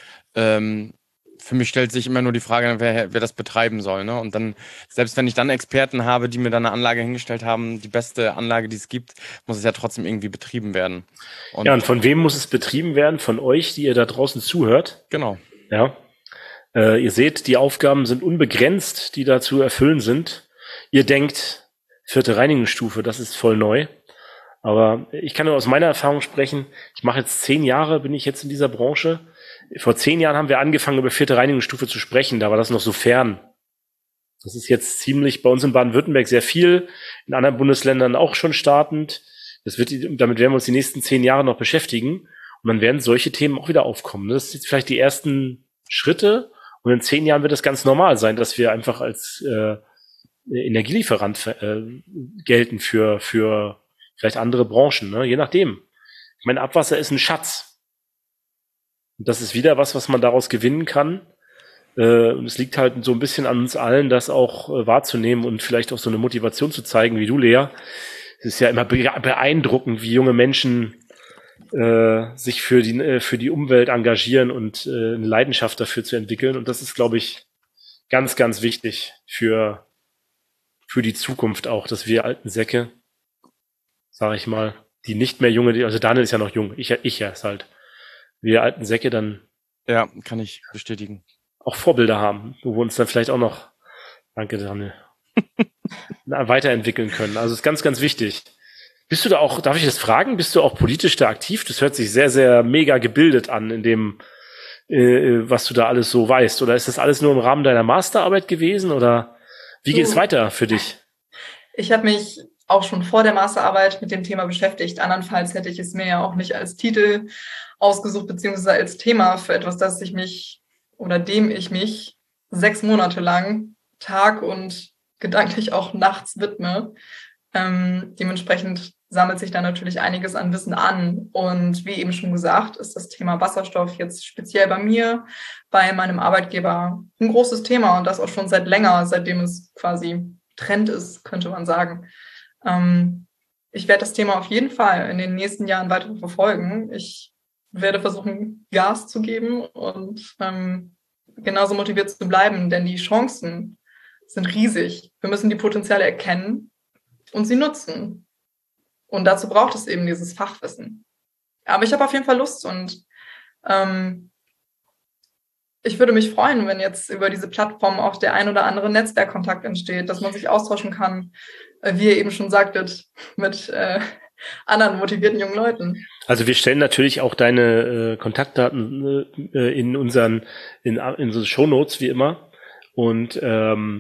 Ne? Für mich stellt sich immer nur die Frage, wer das betreiben soll. Ne? Und dann, selbst wenn ich dann Experten habe, die mir dann eine Anlage hingestellt haben, die beste Anlage, die es gibt, muss es ja trotzdem irgendwie betrieben werden. Und von wem muss es betrieben werden? Von euch, die ihr da draußen zuhört. Genau. Ja. Ihr seht, die Aufgaben sind unbegrenzt, die da zu erfüllen sind. Ihr denkt, 4. Reinigungsstufe, das ist voll neu. Aber ich kann nur aus meiner Erfahrung sprechen. Ich mache jetzt 10 Jahre, bin ich jetzt in dieser Branche. Vor 10 Jahren haben wir angefangen, über 4. Reinigungsstufe zu sprechen. Da war das noch so fern. Das ist jetzt ziemlich bei uns in Baden-Württemberg sehr viel, in anderen Bundesländern auch schon startend. Damit werden wir uns die nächsten 10 Jahre noch beschäftigen. Und dann werden solche Themen auch wieder aufkommen. Das sind jetzt vielleicht die ersten Schritte. Und in 10 Jahren wird es ganz normal sein, dass wir einfach als Energielieferant gelten für vielleicht andere Branchen, ne? Je nachdem. Ich meine, Abwasser ist ein Schatz. Und das ist wieder was man daraus gewinnen kann. Und es liegt halt so ein bisschen an uns allen, das auch wahrzunehmen und vielleicht auch so eine Motivation zu zeigen, wie du, Lea. Es ist ja immer beeindruckend, wie junge Menschen sich für die Umwelt engagieren und eine Leidenschaft dafür zu entwickeln. Und das ist, glaube ich, ganz, ganz wichtig für die Zukunft auch, dass wir alten Säcke, sage ich mal, die nicht mehr junge, also Daniel ist ja noch jung, ich ja ist halt, wir alten Säcke dann ja, kann ich bestätigen, auch Vorbilder haben, wo wir uns dann vielleicht auch noch, danke Daniel, weiterentwickeln können. Also ist ganz, ganz wichtig. Bist du da auch, darf ich das fragen, bist du auch politisch da aktiv? Das hört sich sehr, sehr mega gebildet an in dem, was du da alles so weißt. Oder ist das alles nur im Rahmen deiner Masterarbeit gewesen? Oder wie geht es weiter für dich? Ich habe mich auch schon vor der Masterarbeit mit dem Thema beschäftigt. Andernfalls hätte ich es mir ja auch nicht als Titel ausgesucht, beziehungsweise als Thema für etwas, dem ich mich 6 Monate lang Tag und gedanklich auch nachts widme. Dementsprechend sammelt sich da natürlich einiges an Wissen an. Und wie eben schon gesagt, ist das Thema Wasserstoff jetzt speziell bei mir, bei meinem Arbeitgeber ein großes Thema und das auch schon seitdem es quasi Trend ist, könnte man sagen. Ich werde das Thema auf jeden Fall in den nächsten Jahren weiter verfolgen. Ich werde versuchen, Gas zu geben und genauso motiviert zu bleiben, denn die Chancen sind riesig. Wir müssen die Potenziale erkennen und sie nutzen. Und dazu braucht es eben dieses Fachwissen. Aber ich habe auf jeden Fall Lust und ich würde mich freuen, wenn jetzt über diese Plattform auch der ein oder andere Netzwerkkontakt entsteht, dass man sich austauschen kann, wie ihr eben schon sagtet, mit anderen motivierten jungen Leuten. Also wir stellen natürlich auch deine Kontaktdaten in unsere Shownotes wie immer und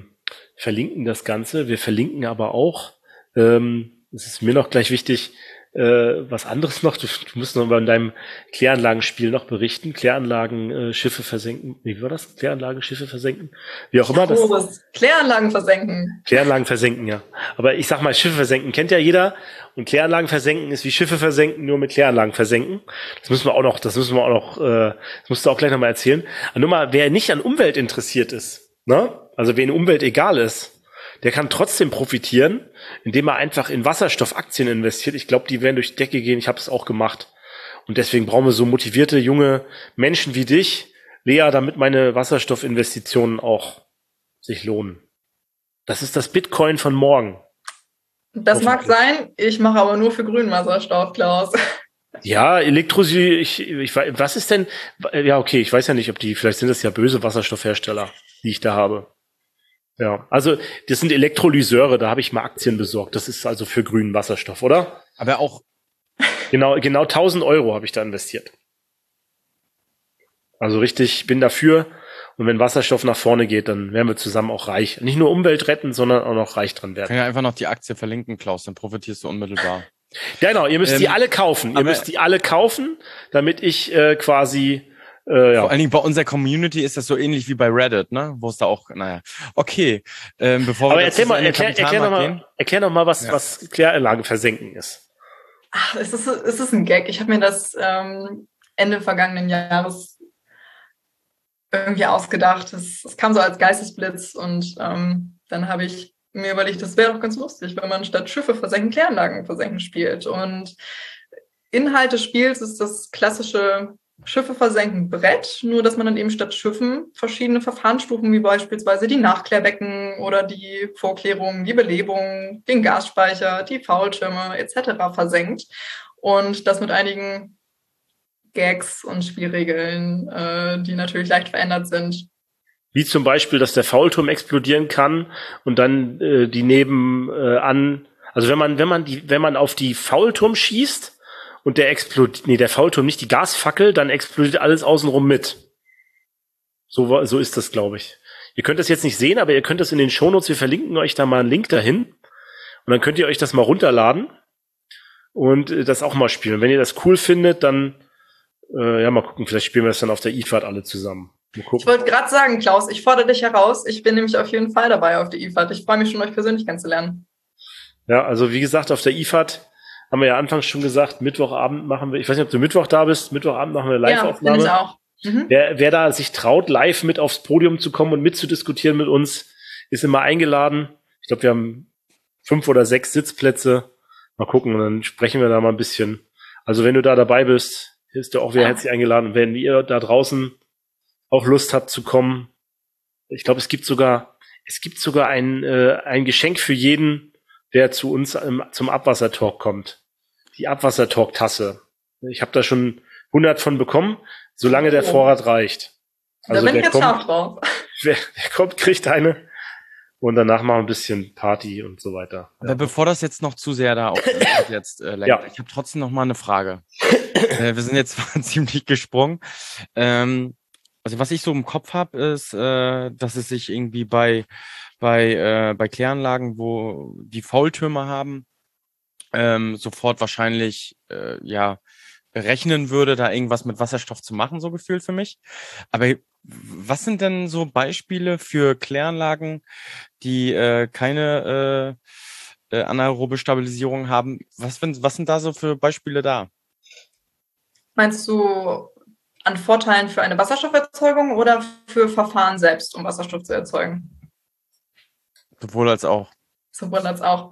verlinken das Ganze. Wir verlinken aber auch, es ist mir noch gleich wichtig, Was anderes noch? Du musst noch über deinem Kläranlagenspiel noch berichten. Kläranlagen, Schiffe versenken. Nee, wie war das? Kläranlagen, Schiffe versenken? Wie auch immer. Kläranlagen versenken. Kläranlagen versenken, ja. Aber ich sag mal, Schiffe versenken kennt ja jeder. Und Kläranlagen versenken ist wie Schiffe versenken, nur mit Kläranlagen versenken. Das musst du auch gleich nochmal erzählen. Aber nur mal, wer nicht an Umwelt interessiert ist, ne? Also wen Umwelt egal ist, der kann trotzdem profitieren, indem er einfach in Wasserstoffaktien investiert. Ich glaube, die werden durch die Decke gehen. Ich habe es auch gemacht. Und deswegen brauchen wir so motivierte junge Menschen wie dich, Lea, damit meine Wasserstoffinvestitionen auch sich lohnen. Das ist das Bitcoin von morgen. Das mag sein. Ich mache aber nur für grünen Wasserstoff, Klaus. Ja, Elektrolyse, was ist denn, ja, okay, ich weiß ja nicht, vielleicht sind das ja böse Wasserstoffhersteller, die ich da habe. Ja, also das sind Elektrolyseure, da habe ich mal Aktien besorgt. Das ist also für grünen Wasserstoff, oder? Aber auch genau 1.000 Euro habe ich da investiert. Also richtig, bin dafür. Und wenn Wasserstoff nach vorne geht, dann werden wir zusammen auch reich. Nicht nur Umwelt retten, sondern auch noch reich dran werden. Kann ja einfach noch die Aktie verlinken, Klaus, dann profitierst du unmittelbar. Ja, genau, ihr müsst die alle kaufen. Ihr müsst die alle kaufen, damit ich quasi ja. Vor allen Dingen bei unserer Community ist das so ähnlich wie bei Reddit, ne? Wo es da auch, naja. Okay, bevor wir erklär noch mal, was Kläranlage versenken ist. Ach, es ist ein Gag. Ich habe mir das Ende vergangenen Jahres irgendwie ausgedacht. Es kam so als Geistesblitz und dann habe ich mir überlegt, das wäre doch ganz lustig, wenn man statt Schiffe versenken Kläranlagen versenken spielt. Und Inhalt des Spiels ist das klassische Schiffe versenken Brett, nur dass man dann eben statt Schiffen verschiedene Verfahrensstufen wie beispielsweise die Nachklärbecken oder die Vorklärung, die Belebung, den Gasspeicher, die Faultürme etc. versenkt und das mit einigen Gags und Spielregeln, die natürlich leicht verändert sind. Wie zum Beispiel, dass der Faulturm explodieren kann und dann die nebenan, also wenn man auf die Faulturm schießt und der Faulturm nicht, die Gasfackel, dann explodiert alles außenrum mit. So ist das, glaube ich. Ihr könnt das jetzt nicht sehen, aber ihr könnt das in den Shownotes, wir verlinken euch da mal einen Link dahin und dann könnt ihr euch das mal runterladen und das auch mal spielen. Wenn ihr das cool findet, dann mal gucken, vielleicht spielen wir das dann auf der IFAD alle zusammen. Ich wollte gerade sagen, Klaus, ich fordere dich heraus. Ich bin nämlich auf jeden Fall dabei auf der IFAD. Ich freue mich schon, euch persönlich kennenzulernen. Ja, also wie gesagt, auf der IFAD haben wir ja anfangs schon gesagt, Mittwochabend machen wir, ich weiß nicht, ob du Mittwoch da bist, Mittwochabend machen wir eine Live-Aufnahme. Ja, bin ich auch. Wer da sich traut, live mit aufs Podium zu kommen und mitzudiskutieren mit uns, ist immer eingeladen. Ich glaube, wir haben 5 oder 6 Sitzplätze. Mal gucken und dann sprechen wir da mal ein bisschen. Also wenn du da dabei bist, ist du auch wieder herzlich eingeladen. Und wenn ihr da draußen auch Lust habt zu kommen, ich glaube, es gibt sogar ein Geschenk für jeden, der zu uns zum Abwassertalk kommt. Die Abwassertalk-Tasse. Ich habe da schon 100 von bekommen, solange der Vorrat reicht. Also da bin ich jetzt scharf drauf. Wer kommt, kriegt eine. Und danach machen wir ein bisschen Party und so weiter. Aber bevor das jetzt noch zu sehr da auf jetzt lenkt, ich habe trotzdem noch mal eine Frage. Wir sind jetzt ziemlich gesprungen. Also was ich so im Kopf habe, ist, dass es sich irgendwie bei Kläranlagen, wo die Faultürme haben, sofort wahrscheinlich berechnen würde, da irgendwas mit Wasserstoff zu machen, so gefühlt für mich. Aber was sind denn so Beispiele für Kläranlagen, die keine anaerobe Stabilisierung haben? Was sind da so für Beispiele da? Meinst du an Vorteilen für eine Wasserstofferzeugung oder für Verfahren selbst, um Wasserstoff zu erzeugen? Sowohl als auch. Sowohl als auch.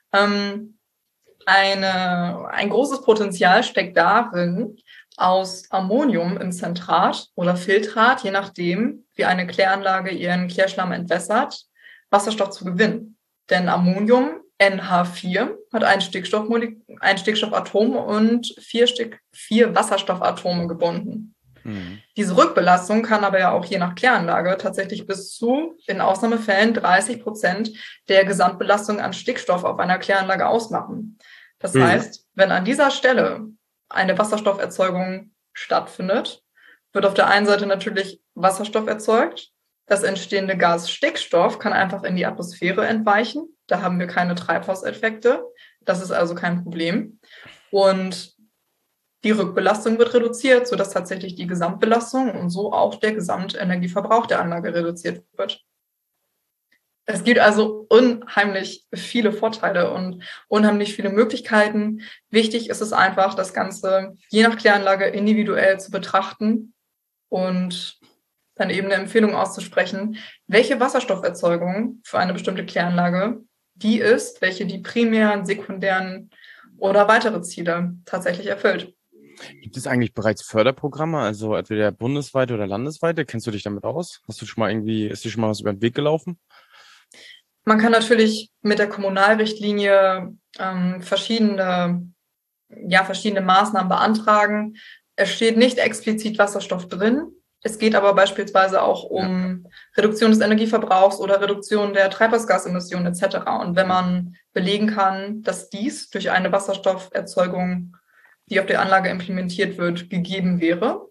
Ein großes Potenzial steckt darin, aus Ammonium im Zentrat oder Filtrat, je nachdem, wie eine Kläranlage ihren Klärschlamm entwässert, Wasserstoff zu gewinnen. Denn Ammonium, NH4, hat ein Stickstoffatom und 4 Wasserstoffatome gebunden. Mhm. Diese Rückbelastung kann aber ja auch je nach Kläranlage tatsächlich bis zu, in Ausnahmefällen, 30% der Gesamtbelastung an Stickstoff auf einer Kläranlage ausmachen. Das heißt, wenn an dieser Stelle eine Wasserstofferzeugung stattfindet, wird auf der einen Seite natürlich Wasserstoff erzeugt. Das entstehende Gas Stickstoff kann einfach in die Atmosphäre entweichen. Da haben wir keine Treibhauseffekte. Das ist also kein Problem. Und die Rückbelastung wird reduziert, sodass tatsächlich die Gesamtbelastung und so auch der Gesamtenergieverbrauch der Anlage reduziert wird. Es gibt also unheimlich viele Vorteile und unheimlich viele Möglichkeiten. Wichtig ist es einfach, das Ganze je nach Kläranlage individuell zu betrachten und dann eben eine Empfehlung auszusprechen, welche Wasserstofferzeugung für eine bestimmte Kläranlage die ist, welche die primären, sekundären oder weitere Ziele tatsächlich erfüllt. Gibt es eigentlich bereits Förderprogramme, also entweder bundesweite oder landesweite? Kennst du dich damit aus? Ist dir schon mal was über den Weg gelaufen? Man kann natürlich mit der Kommunalrichtlinie verschiedene Maßnahmen beantragen. Es steht nicht explizit Wasserstoff drin. Es geht aber beispielsweise auch um Reduktion des Energieverbrauchs oder Reduktion der Treibhausgasemissionen etc. Und wenn man belegen kann, dass dies durch eine Wasserstofferzeugung, die auf der Anlage implementiert wird, gegeben wäre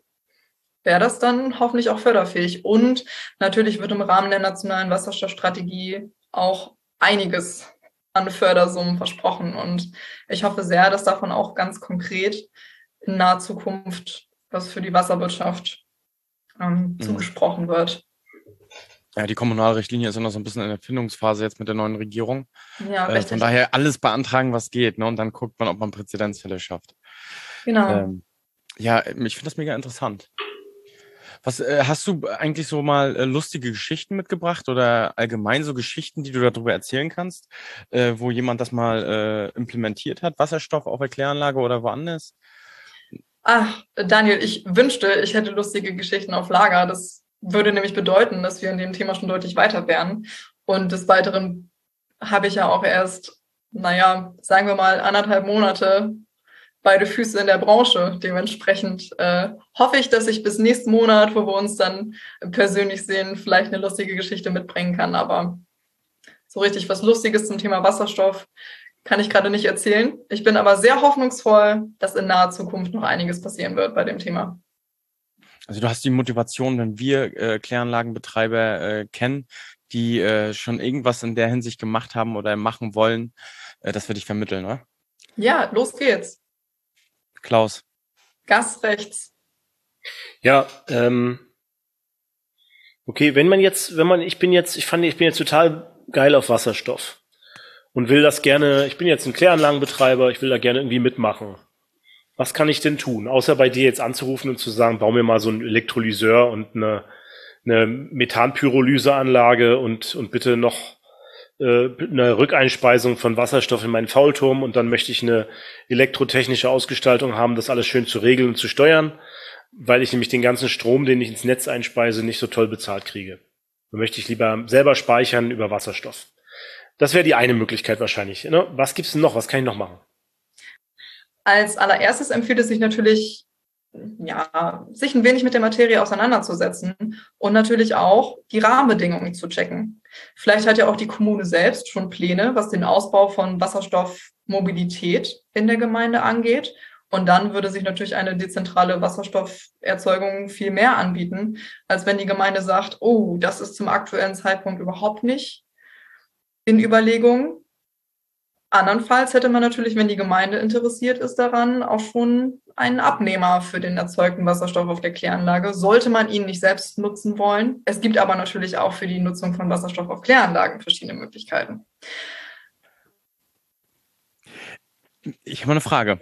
das dann hoffentlich auch förderfähig. Und natürlich wird im Rahmen der nationalen Wasserstoffstrategie auch einiges an Fördersummen versprochen. Und ich hoffe sehr, dass davon auch ganz konkret in naher Zukunft was für die Wasserwirtschaft zugesprochen wird. Ja, die Kommunalrichtlinie ist ja noch so ein bisschen in der Findungsphase jetzt mit der neuen Regierung. Ja, richtig. Von daher alles beantragen, was geht, ne? Und dann guckt man, ob man Präzedenzfälle schafft. Genau. Ja, ich finde das mega interessant. Was hast du eigentlich so mal lustige Geschichten mitgebracht oder allgemein so Geschichten, die du darüber erzählen kannst, wo jemand das mal implementiert hat, Wasserstoff auf der Kläranlage oder woanders? Ach, Daniel, ich wünschte, ich hätte lustige Geschichten auf Lager. Das würde nämlich bedeuten, dass wir in dem Thema schon deutlich weiter wären. Und des Weiteren habe ich ja auch erst, sagen wir mal 1,5 Monate beide Füße in der Branche. Dementsprechend hoffe ich, dass ich bis nächsten Monat, wo wir uns dann persönlich sehen, vielleicht eine lustige Geschichte mitbringen kann. Aber so richtig was Lustiges zum Thema Wasserstoff kann ich gerade nicht erzählen. Ich bin aber sehr hoffnungsvoll, dass in naher Zukunft noch einiges passieren wird bei dem Thema. Also du hast die Motivation, wenn wir Kläranlagenbetreiber kennen, die schon irgendwas in der Hinsicht gemacht haben oder machen wollen, dass wir dich vermitteln, ne? Ja, los geht's. Klaus. Gas rechts. Ja, okay, ich bin jetzt total geil auf Wasserstoff und will das gerne, ich bin jetzt ein Kläranlagenbetreiber, ich will da gerne irgendwie mitmachen. Was kann ich denn tun? Außer bei dir jetzt anzurufen und zu sagen, bau mir mal so einen Elektrolyseur und eine Methanpyrolyseanlage und bitte noch eine Rückeinspeisung von Wasserstoff in meinen Faulturm und dann möchte ich eine elektrotechnische Ausgestaltung haben, das alles schön zu regeln und zu steuern, weil ich nämlich den ganzen Strom, den ich ins Netz einspeise, nicht so toll bezahlt kriege. Dann möchte ich lieber selber speichern über Wasserstoff. Das wäre die eine Möglichkeit wahrscheinlich. Ne? Was gibt's denn noch? Was kann ich noch machen? Als allererstes empfiehlt es sich natürlich, sich ein wenig mit der Materie auseinanderzusetzen und natürlich auch die Rahmenbedingungen zu checken. Vielleicht hat ja auch die Kommune selbst schon Pläne, was den Ausbau von Wasserstoffmobilität in der Gemeinde angeht. Und dann würde sich natürlich eine dezentrale Wasserstofferzeugung viel mehr anbieten, als wenn die Gemeinde sagt, oh, das ist zum aktuellen Zeitpunkt überhaupt nicht in Überlegung. Andernfalls hätte man natürlich, wenn die Gemeinde interessiert ist daran, auch schon einen Abnehmer für den erzeugten Wasserstoff auf der Kläranlage, sollte man ihn nicht selbst nutzen wollen. Es gibt aber natürlich auch für die Nutzung von Wasserstoff auf Kläranlagen verschiedene Möglichkeiten. Ich habe eine Frage.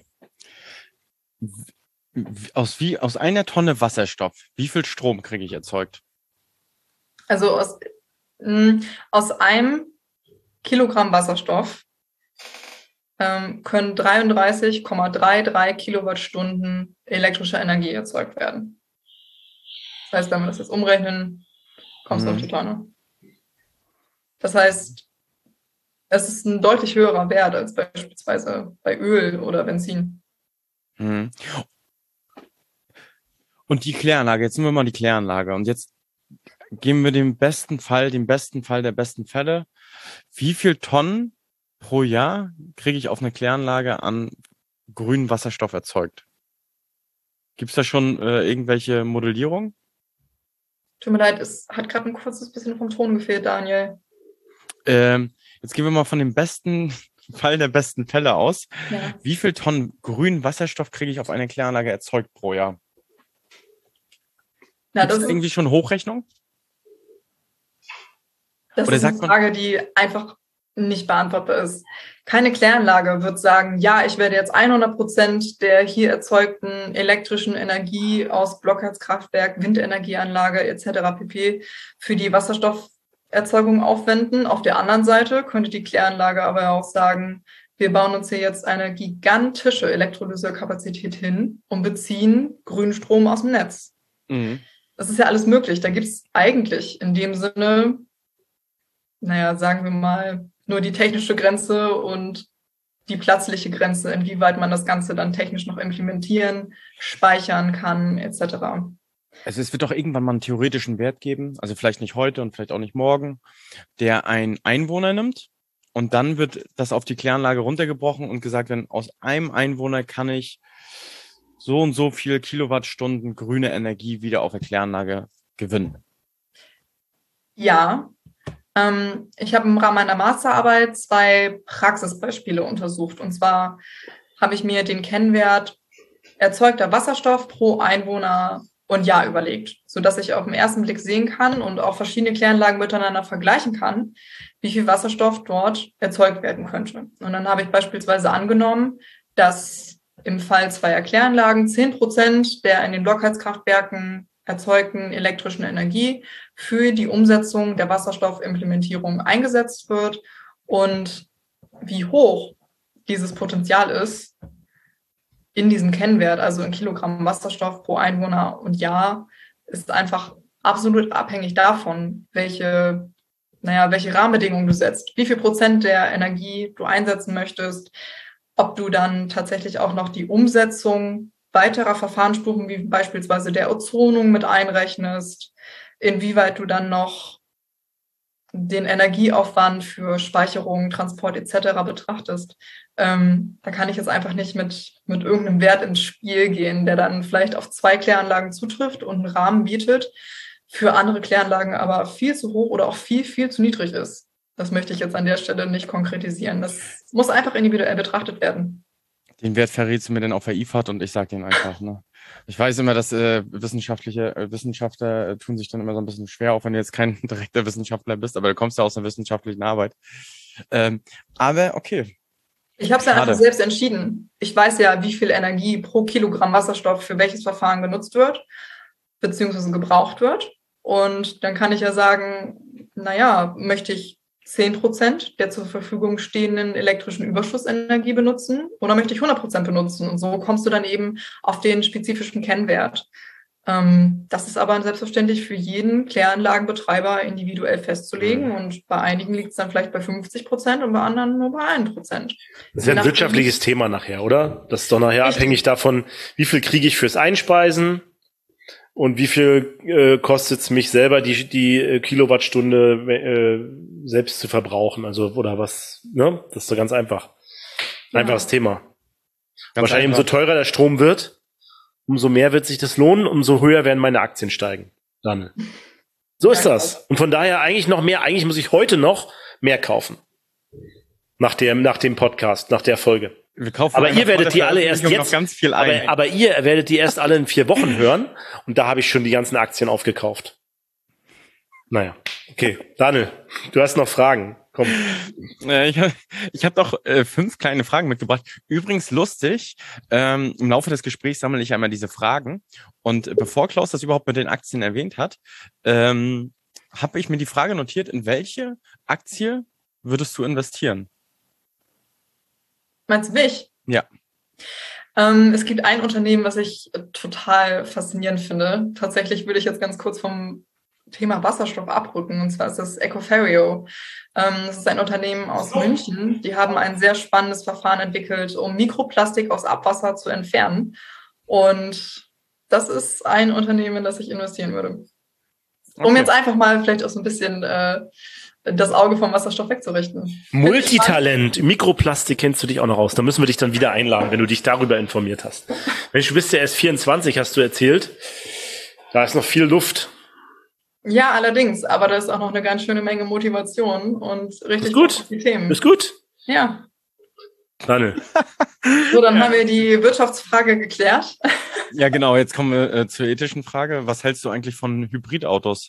Aus einer Tonne Wasserstoff, wie viel Strom kriege ich erzeugt? Also aus einem Kilogramm Wasserstoff können 33,33 Kilowattstunden elektrische Energie erzeugt werden. Das heißt, wenn wir das jetzt umrechnen, kommst du auf die Tonne. Das heißt, es ist ein deutlich höherer Wert als beispielsweise bei Öl oder Benzin. Und die Kläranlage, jetzt nehmen wir mal die Kläranlage und jetzt geben wir den besten Fall der besten Fälle. Wie viel Tonnen pro Jahr kriege ich auf eine Kläranlage an grünen Wasserstoff erzeugt? Gibt es da schon irgendwelche Modellierung? Tut mir leid, es hat gerade ein kurzes bisschen vom Ton gefehlt, Daniel. Jetzt gehen wir mal von dem besten Fall der besten Fälle aus. Ja. Wie viel Tonnen grünen Wasserstoff kriege ich auf eine Kläranlage erzeugt pro Jahr? Na, Gibt es irgendwie schon Hochrechnung? Das Oder ist eine sagt man- Frage, die einfach nicht beantwortbar ist. Keine Kläranlage wird sagen, ja, ich werde jetzt 100% der hier erzeugten elektrischen Energie aus Blockheizkraftwerk, Windenergieanlage etc. pp. Für die Wasserstofferzeugung aufwenden. Auf der anderen Seite könnte die Kläranlage aber auch sagen, wir bauen uns hier jetzt eine gigantische Elektrolysekapazität hin und beziehen grünen Strom aus dem Netz. Mhm. Das ist ja alles möglich. Da gibt es eigentlich in dem Sinne, naja, sagen wir mal, nur die technische Grenze und die platzliche Grenze, inwieweit man das Ganze dann technisch noch implementieren, speichern kann, etc. Also es wird doch irgendwann mal einen theoretischen Wert geben, also vielleicht nicht heute und vielleicht auch nicht morgen, der einen Einwohner nimmt und dann wird das auf die Kläranlage runtergebrochen und gesagt, wenn aus einem Einwohner kann ich so und so viel Kilowattstunden grüne Energie wieder auf der Kläranlage gewinnen. Ja, ich habe im Rahmen meiner Masterarbeit 2 Praxisbeispiele untersucht. Und zwar habe ich mir den Kennwert erzeugter Wasserstoff pro Einwohner und Jahr überlegt, sodass ich auf den ersten Blick sehen kann und auch verschiedene Kläranlagen miteinander vergleichen kann, wie viel Wasserstoff dort erzeugt werden könnte. Und dann habe ich beispielsweise angenommen, dass im Fall 2 Kläranlagen 10% der in den Blockheizkraftwerken erzeugten elektrischen Energie für die Umsetzung der Wasserstoffimplementierung eingesetzt wird und wie hoch dieses Potenzial ist in diesem Kennwert, also in Kilogramm Wasserstoff pro Einwohner und Jahr, ist einfach absolut abhängig davon, welche Rahmenbedingungen du setzt, wie viel Prozent der Energie du einsetzen möchtest, ob du dann tatsächlich auch noch die Umsetzung weiterer Verfahrensstufen wie beispielsweise der Ozonung mit einrechnest, inwieweit du dann noch den Energieaufwand für Speicherung, Transport etc. betrachtest. Da kann ich jetzt einfach nicht mit irgendeinem Wert ins Spiel gehen, der dann vielleicht auf 2 Kläranlagen zutrifft und einen Rahmen bietet, für andere Kläranlagen aber viel zu hoch oder auch viel, viel zu niedrig ist. Das möchte ich jetzt an der Stelle nicht konkretisieren. Das muss einfach individuell betrachtet werden. Den Wert verrätst du mir dann auf der IFAD und ich sage den einfach. Ne? Ich weiß immer, dass Wissenschaftler tun sich dann immer so ein bisschen schwer, auch wenn du jetzt kein direkter Wissenschaftler bist, aber du kommst ja aus einer wissenschaftlichen Arbeit. Aber okay. Ich habe es dann einfach selbst entschieden. Ich weiß ja, wie viel Energie pro Kilogramm Wasserstoff für welches Verfahren genutzt wird, beziehungsweise gebraucht wird. Und dann kann ich ja sagen, naja, möchte ich 10% der zur Verfügung stehenden elektrischen Überschussenergie benutzen oder möchte ich 100% benutzen? Und so kommst du dann eben auf den spezifischen Kennwert. Das ist aber selbstverständlich für jeden Kläranlagenbetreiber individuell festzulegen. Und bei einigen liegt es dann vielleicht bei 50% und bei anderen nur bei 1%. Das ist ja ein wirtschaftliches Thema nachher, oder? Das ist doch nachher abhängig davon, wie viel kriege ich fürs Einspeisen und wie viel kostet es mich selber, die Kilowattstunde selbst zu verbrauchen. Also, oder was, ne? Das ist doch ganz einfach. Einfaches Thema. Wahrscheinlich umso teurer der Strom wird, umso mehr wird sich das lohnen, umso höher werden meine Aktien steigen. Dann. So ist das. Und von daher eigentlich noch mehr, eigentlich muss ich heute noch mehr kaufen. Nach dem Podcast, nach der Folge. Aber ihr werdet die alle erst jetzt, aber ihr werdet die erst alle in 4 Wochen hören und da habe ich schon die ganzen Aktien aufgekauft. Naja, okay. Daniel, du hast noch Fragen. Komm. Ich hab doch 5 kleine Fragen mitgebracht. Übrigens lustig, im Laufe des Gesprächs sammle ich einmal diese Fragen und bevor Klaus das überhaupt mit den Aktien erwähnt hat, habe ich mir die Frage notiert, in welche Aktie würdest du investieren? Meinst du mich? Ja. Es gibt ein Unternehmen, was ich total faszinierend finde. Tatsächlich würde ich jetzt ganz kurz vom Thema Wasserstoff abrücken, und zwar ist das Ecoferrio. Das ist ein Unternehmen aus München. Die haben ein sehr spannendes Verfahren entwickelt, um Mikroplastik aus Abwasser zu entfernen. Und das ist ein Unternehmen, in das ich investieren würde. Um jetzt einfach mal vielleicht auch so ein bisschen das Auge vom Wasserstoff wegzurichten. Multitalent, Mikroplastik kennst du dich auch noch aus. Da müssen wir dich dann wieder einladen, wenn du dich darüber informiert hast. Mensch, du bist ja erst 24, hast du erzählt. Da ist noch viel Luft. Ja, allerdings. Aber da ist auch noch eine ganz schöne Menge Motivation und richtig gut. die Themen. Ist gut. Ja. Daniel. So, dann haben wir die Wirtschaftsfrage geklärt. Ja, genau. Jetzt kommen wir zur ethischen Frage. Was hältst du eigentlich von Hybridautos?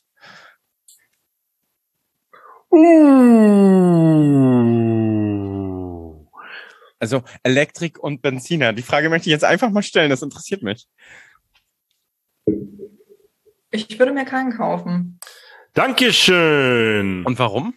Also Elektrik und Benziner. Die Frage möchte ich jetzt einfach mal stellen. Das interessiert mich. Ich würde mir keinen kaufen. Dankeschön. Und warum?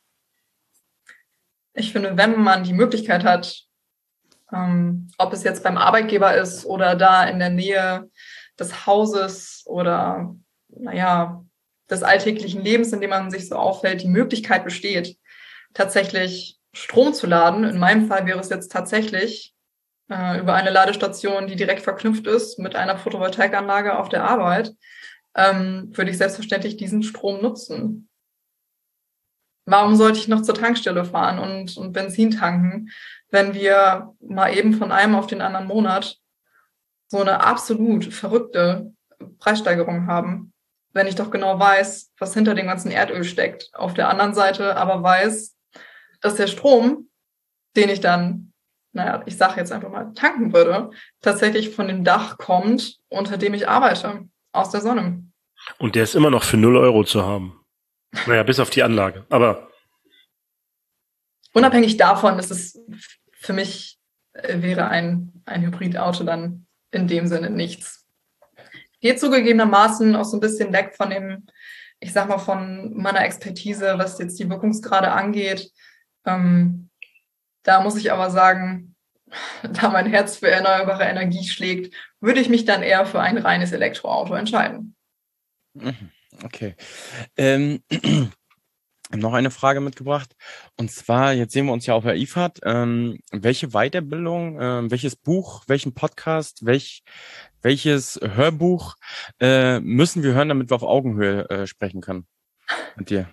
Ich finde, wenn man die Möglichkeit hat, ob es jetzt beim Arbeitgeber ist oder da in der Nähe des Hauses oder, des alltäglichen Lebens, in dem man sich so auffällt, die Möglichkeit besteht, tatsächlich Strom zu laden. In meinem Fall wäre es jetzt tatsächlich über eine Ladestation, die direkt verknüpft ist mit einer Photovoltaikanlage auf der Arbeit, würde ich selbstverständlich diesen Strom nutzen. Warum sollte ich noch zur Tankstelle fahren und Benzin tanken, wenn wir mal eben von einem auf den anderen Monat so eine absolut verrückte Preissteigerung haben, wenn ich doch genau weiß, was hinter dem ganzen Erdöl steckt. Auf der anderen Seite aber weiß, dass der Strom, den ich dann, ich sage jetzt einfach mal, tanken würde, tatsächlich von dem Dach kommt, unter dem ich arbeite, aus der Sonne. Und der ist immer noch für 0 Euro zu haben. Naja, bis auf die Anlage. Aber unabhängig davon ist es für mich, wäre ein Hybridauto dann in dem Sinne nichts. Geht zugegebenermaßen auch so ein bisschen weg von dem, ich sag mal, von meiner Expertise, was jetzt die Wirkungsgrade angeht. Da muss ich aber sagen, da mein Herz für erneuerbare Energie schlägt, würde ich mich dann eher für ein reines Elektroauto entscheiden. Okay. Noch eine Frage mitgebracht. Und zwar, jetzt sehen wir uns ja auf der IFAD. Welche Weiterbildung, welches Buch, welchen Podcast, welches Hörbuch müssen wir hören, damit wir auf Augenhöhe sprechen können mit dir?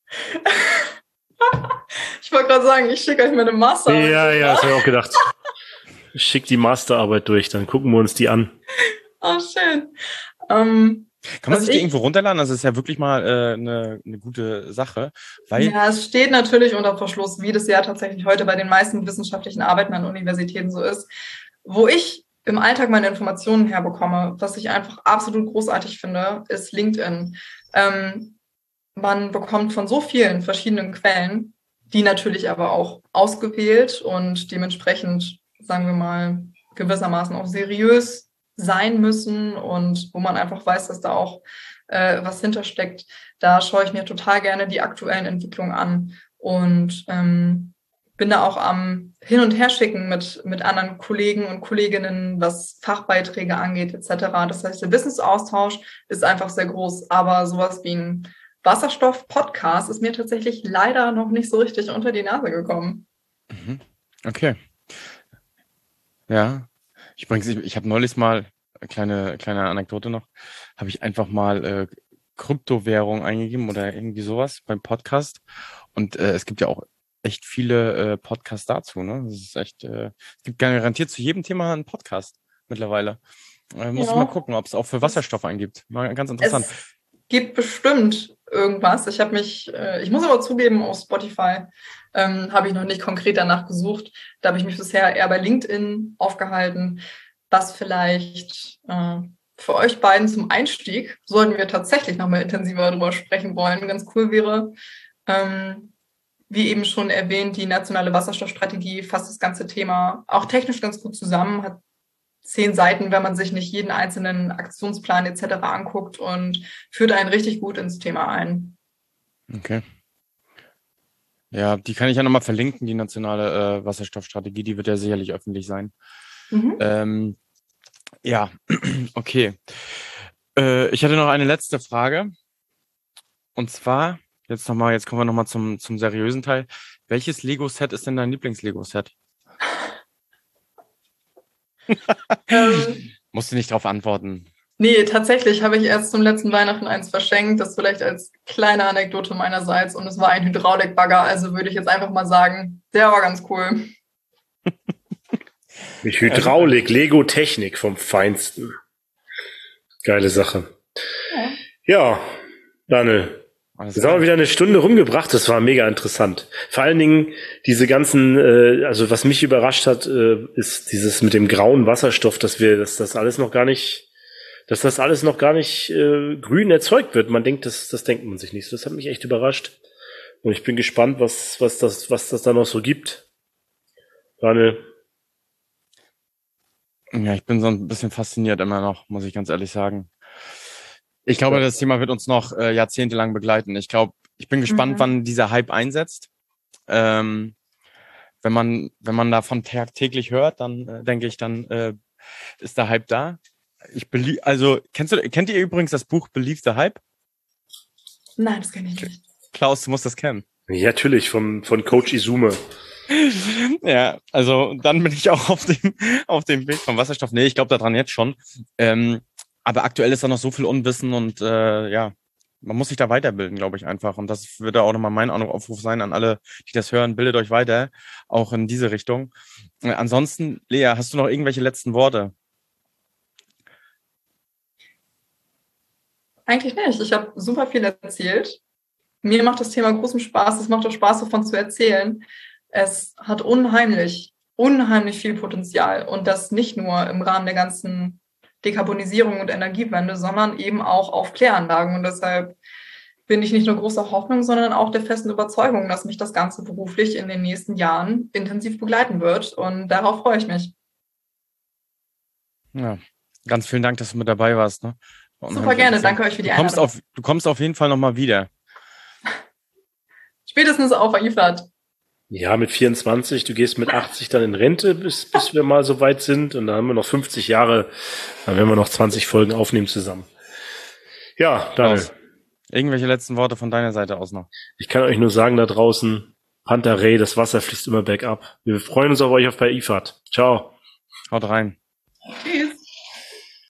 Ich wollte gerade sagen, ich schicke euch meine Masterarbeit. Ja, das habe ich auch gedacht. Schick die Masterarbeit durch, dann gucken wir uns die an. Oh, schön. Kann man sich die irgendwo runterladen? Das ist ja wirklich mal eine gute Sache. Ja, es steht natürlich unter Verschluss, wie das ja tatsächlich heute bei den meisten wissenschaftlichen Arbeiten an Universitäten so ist. Wo ich im Alltag meine Informationen herbekomme, was ich einfach absolut großartig finde, ist LinkedIn. Man bekommt von so vielen verschiedenen Quellen, die natürlich aber auch ausgewählt und dementsprechend, sagen wir mal, gewissermaßen auch seriös sein müssen und wo man einfach weiß, dass da auch was hintersteckt. Da schaue ich mir total gerne die aktuellen Entwicklungen an und bin da auch am Hin- und Herschicken mit anderen Kollegen und Kolleginnen, was Fachbeiträge angeht etc. Das heißt, der Wissensaustausch ist einfach sehr groß, aber sowas wie ein Wasserstoff-Podcast ist mir tatsächlich leider noch nicht so richtig unter die Nase gekommen. Okay. Ja. Ich habe neulich mal, kleine Anekdote noch, habe ich einfach mal Kryptowährung eingegeben oder irgendwie sowas beim Podcast. Und es gibt ja auch echt viele Podcasts dazu. Ne? Das ist echt, es gibt garantiert zu jedem Thema einen Podcast mittlerweile. Muss ich mal gucken, ob es auch für Wasserstoff einen gibt. Mal ganz interessant. Es gibt bestimmt irgendwas. Ich muss aber zugeben, auf Spotify habe ich noch nicht konkret danach gesucht. Da habe ich mich bisher eher bei LinkedIn aufgehalten, was vielleicht für euch beiden zum Einstieg, sollten wir tatsächlich nochmal intensiver darüber sprechen wollen, ganz cool wäre. Wie eben schon erwähnt, die nationale Wasserstoffstrategie fasst das ganze Thema auch technisch ganz gut zusammen, hat 10 Seiten, wenn man sich nicht jeden einzelnen Aktionsplan etc. anguckt und führt einen richtig gut ins Thema ein. Okay. Ja, die kann ich ja nochmal verlinken, die nationale Wasserstoffstrategie, die wird ja sicherlich öffentlich sein. Ja, okay. Ich hatte noch eine letzte Frage. Und zwar, jetzt kommen wir nochmal zum seriösen Teil. Welches Lego-Set ist denn dein Lieblings-Lego-Set? Musst du nicht drauf antworten. Nee, tatsächlich habe ich erst zum letzten Weihnachten eins verschenkt. Das vielleicht als kleine Anekdote meinerseits. Und es war ein Hydraulikbagger. Also würde ich jetzt einfach mal sagen, der war ganz cool. Nicht Hydraulik, Lego-Technik vom Feinsten. Geile Sache. Ja, Daniel, Jetzt haben wir wieder eine Stunde rumgebracht, das war mega interessant. Vor allen Dingen diese ganzen, also was mich überrascht hat, ist dieses mit dem grauen Wasserstoff, dass das alles noch gar nicht grün erzeugt wird. Man denkt, das denkt man sich nicht. Das hat mich echt überrascht. Und ich bin gespannt, was das da noch so gibt. Daniel. Ja, ich bin so ein bisschen fasziniert immer noch, muss ich ganz ehrlich sagen. Ich glaube, das Thema wird uns noch jahrzehntelang begleiten. Ich bin gespannt, wann dieser Hype einsetzt. Wenn man davon täglich hört, dann denke ich, dann ist der Hype da. Kennt ihr übrigens das Buch Believe the Hype? Nein, das kenne ich nicht. Klaus, du musst das kennen. Ja, natürlich, von Coach Izume. Ja, also dann bin ich auch auf dem Weg vom Wasserstoff. Nee, ich glaube daran jetzt schon. Aber aktuell ist da noch so viel Unwissen und man muss sich da weiterbilden, glaube ich einfach. Und das würde auch nochmal mein Aufruf sein an alle, die das hören, bildet euch weiter, auch in diese Richtung. Ansonsten, Lea, hast du noch irgendwelche letzten Worte? Eigentlich nicht. Ich habe super viel erzählt. Mir macht das Thema großen Spaß. Es macht auch Spaß, davon zu erzählen. Es hat unheimlich viel Potenzial. Und das nicht nur im Rahmen der ganzen Dekarbonisierung und Energiewende, sondern eben auch auf Kläranlagen. Und deshalb bin ich nicht nur großer Hoffnung, sondern auch der festen Überzeugung, dass mich das Ganze beruflich in den nächsten Jahren intensiv begleiten wird. Und darauf freue ich mich. Ja, ganz vielen Dank, dass du mit dabei warst. Ne? Super gerne, danke euch für die Einladung. Du kommst auf jeden Fall nochmal wieder. Spätestens auf IFAD. Ja, mit 24, du gehst mit 80 dann in Rente, bis wir mal so weit sind. Und dann haben wir noch 50 Jahre, dann werden wir noch 20 Folgen aufnehmen zusammen. Ja, Daniel. Irgendwelche letzten Worte von deiner Seite aus noch? Ich kann euch nur sagen da draußen, Pantarei, das Wasser fließt immer bergab. Wir freuen uns auf euch bei IFAD. Ciao. Haut rein. Tschüss.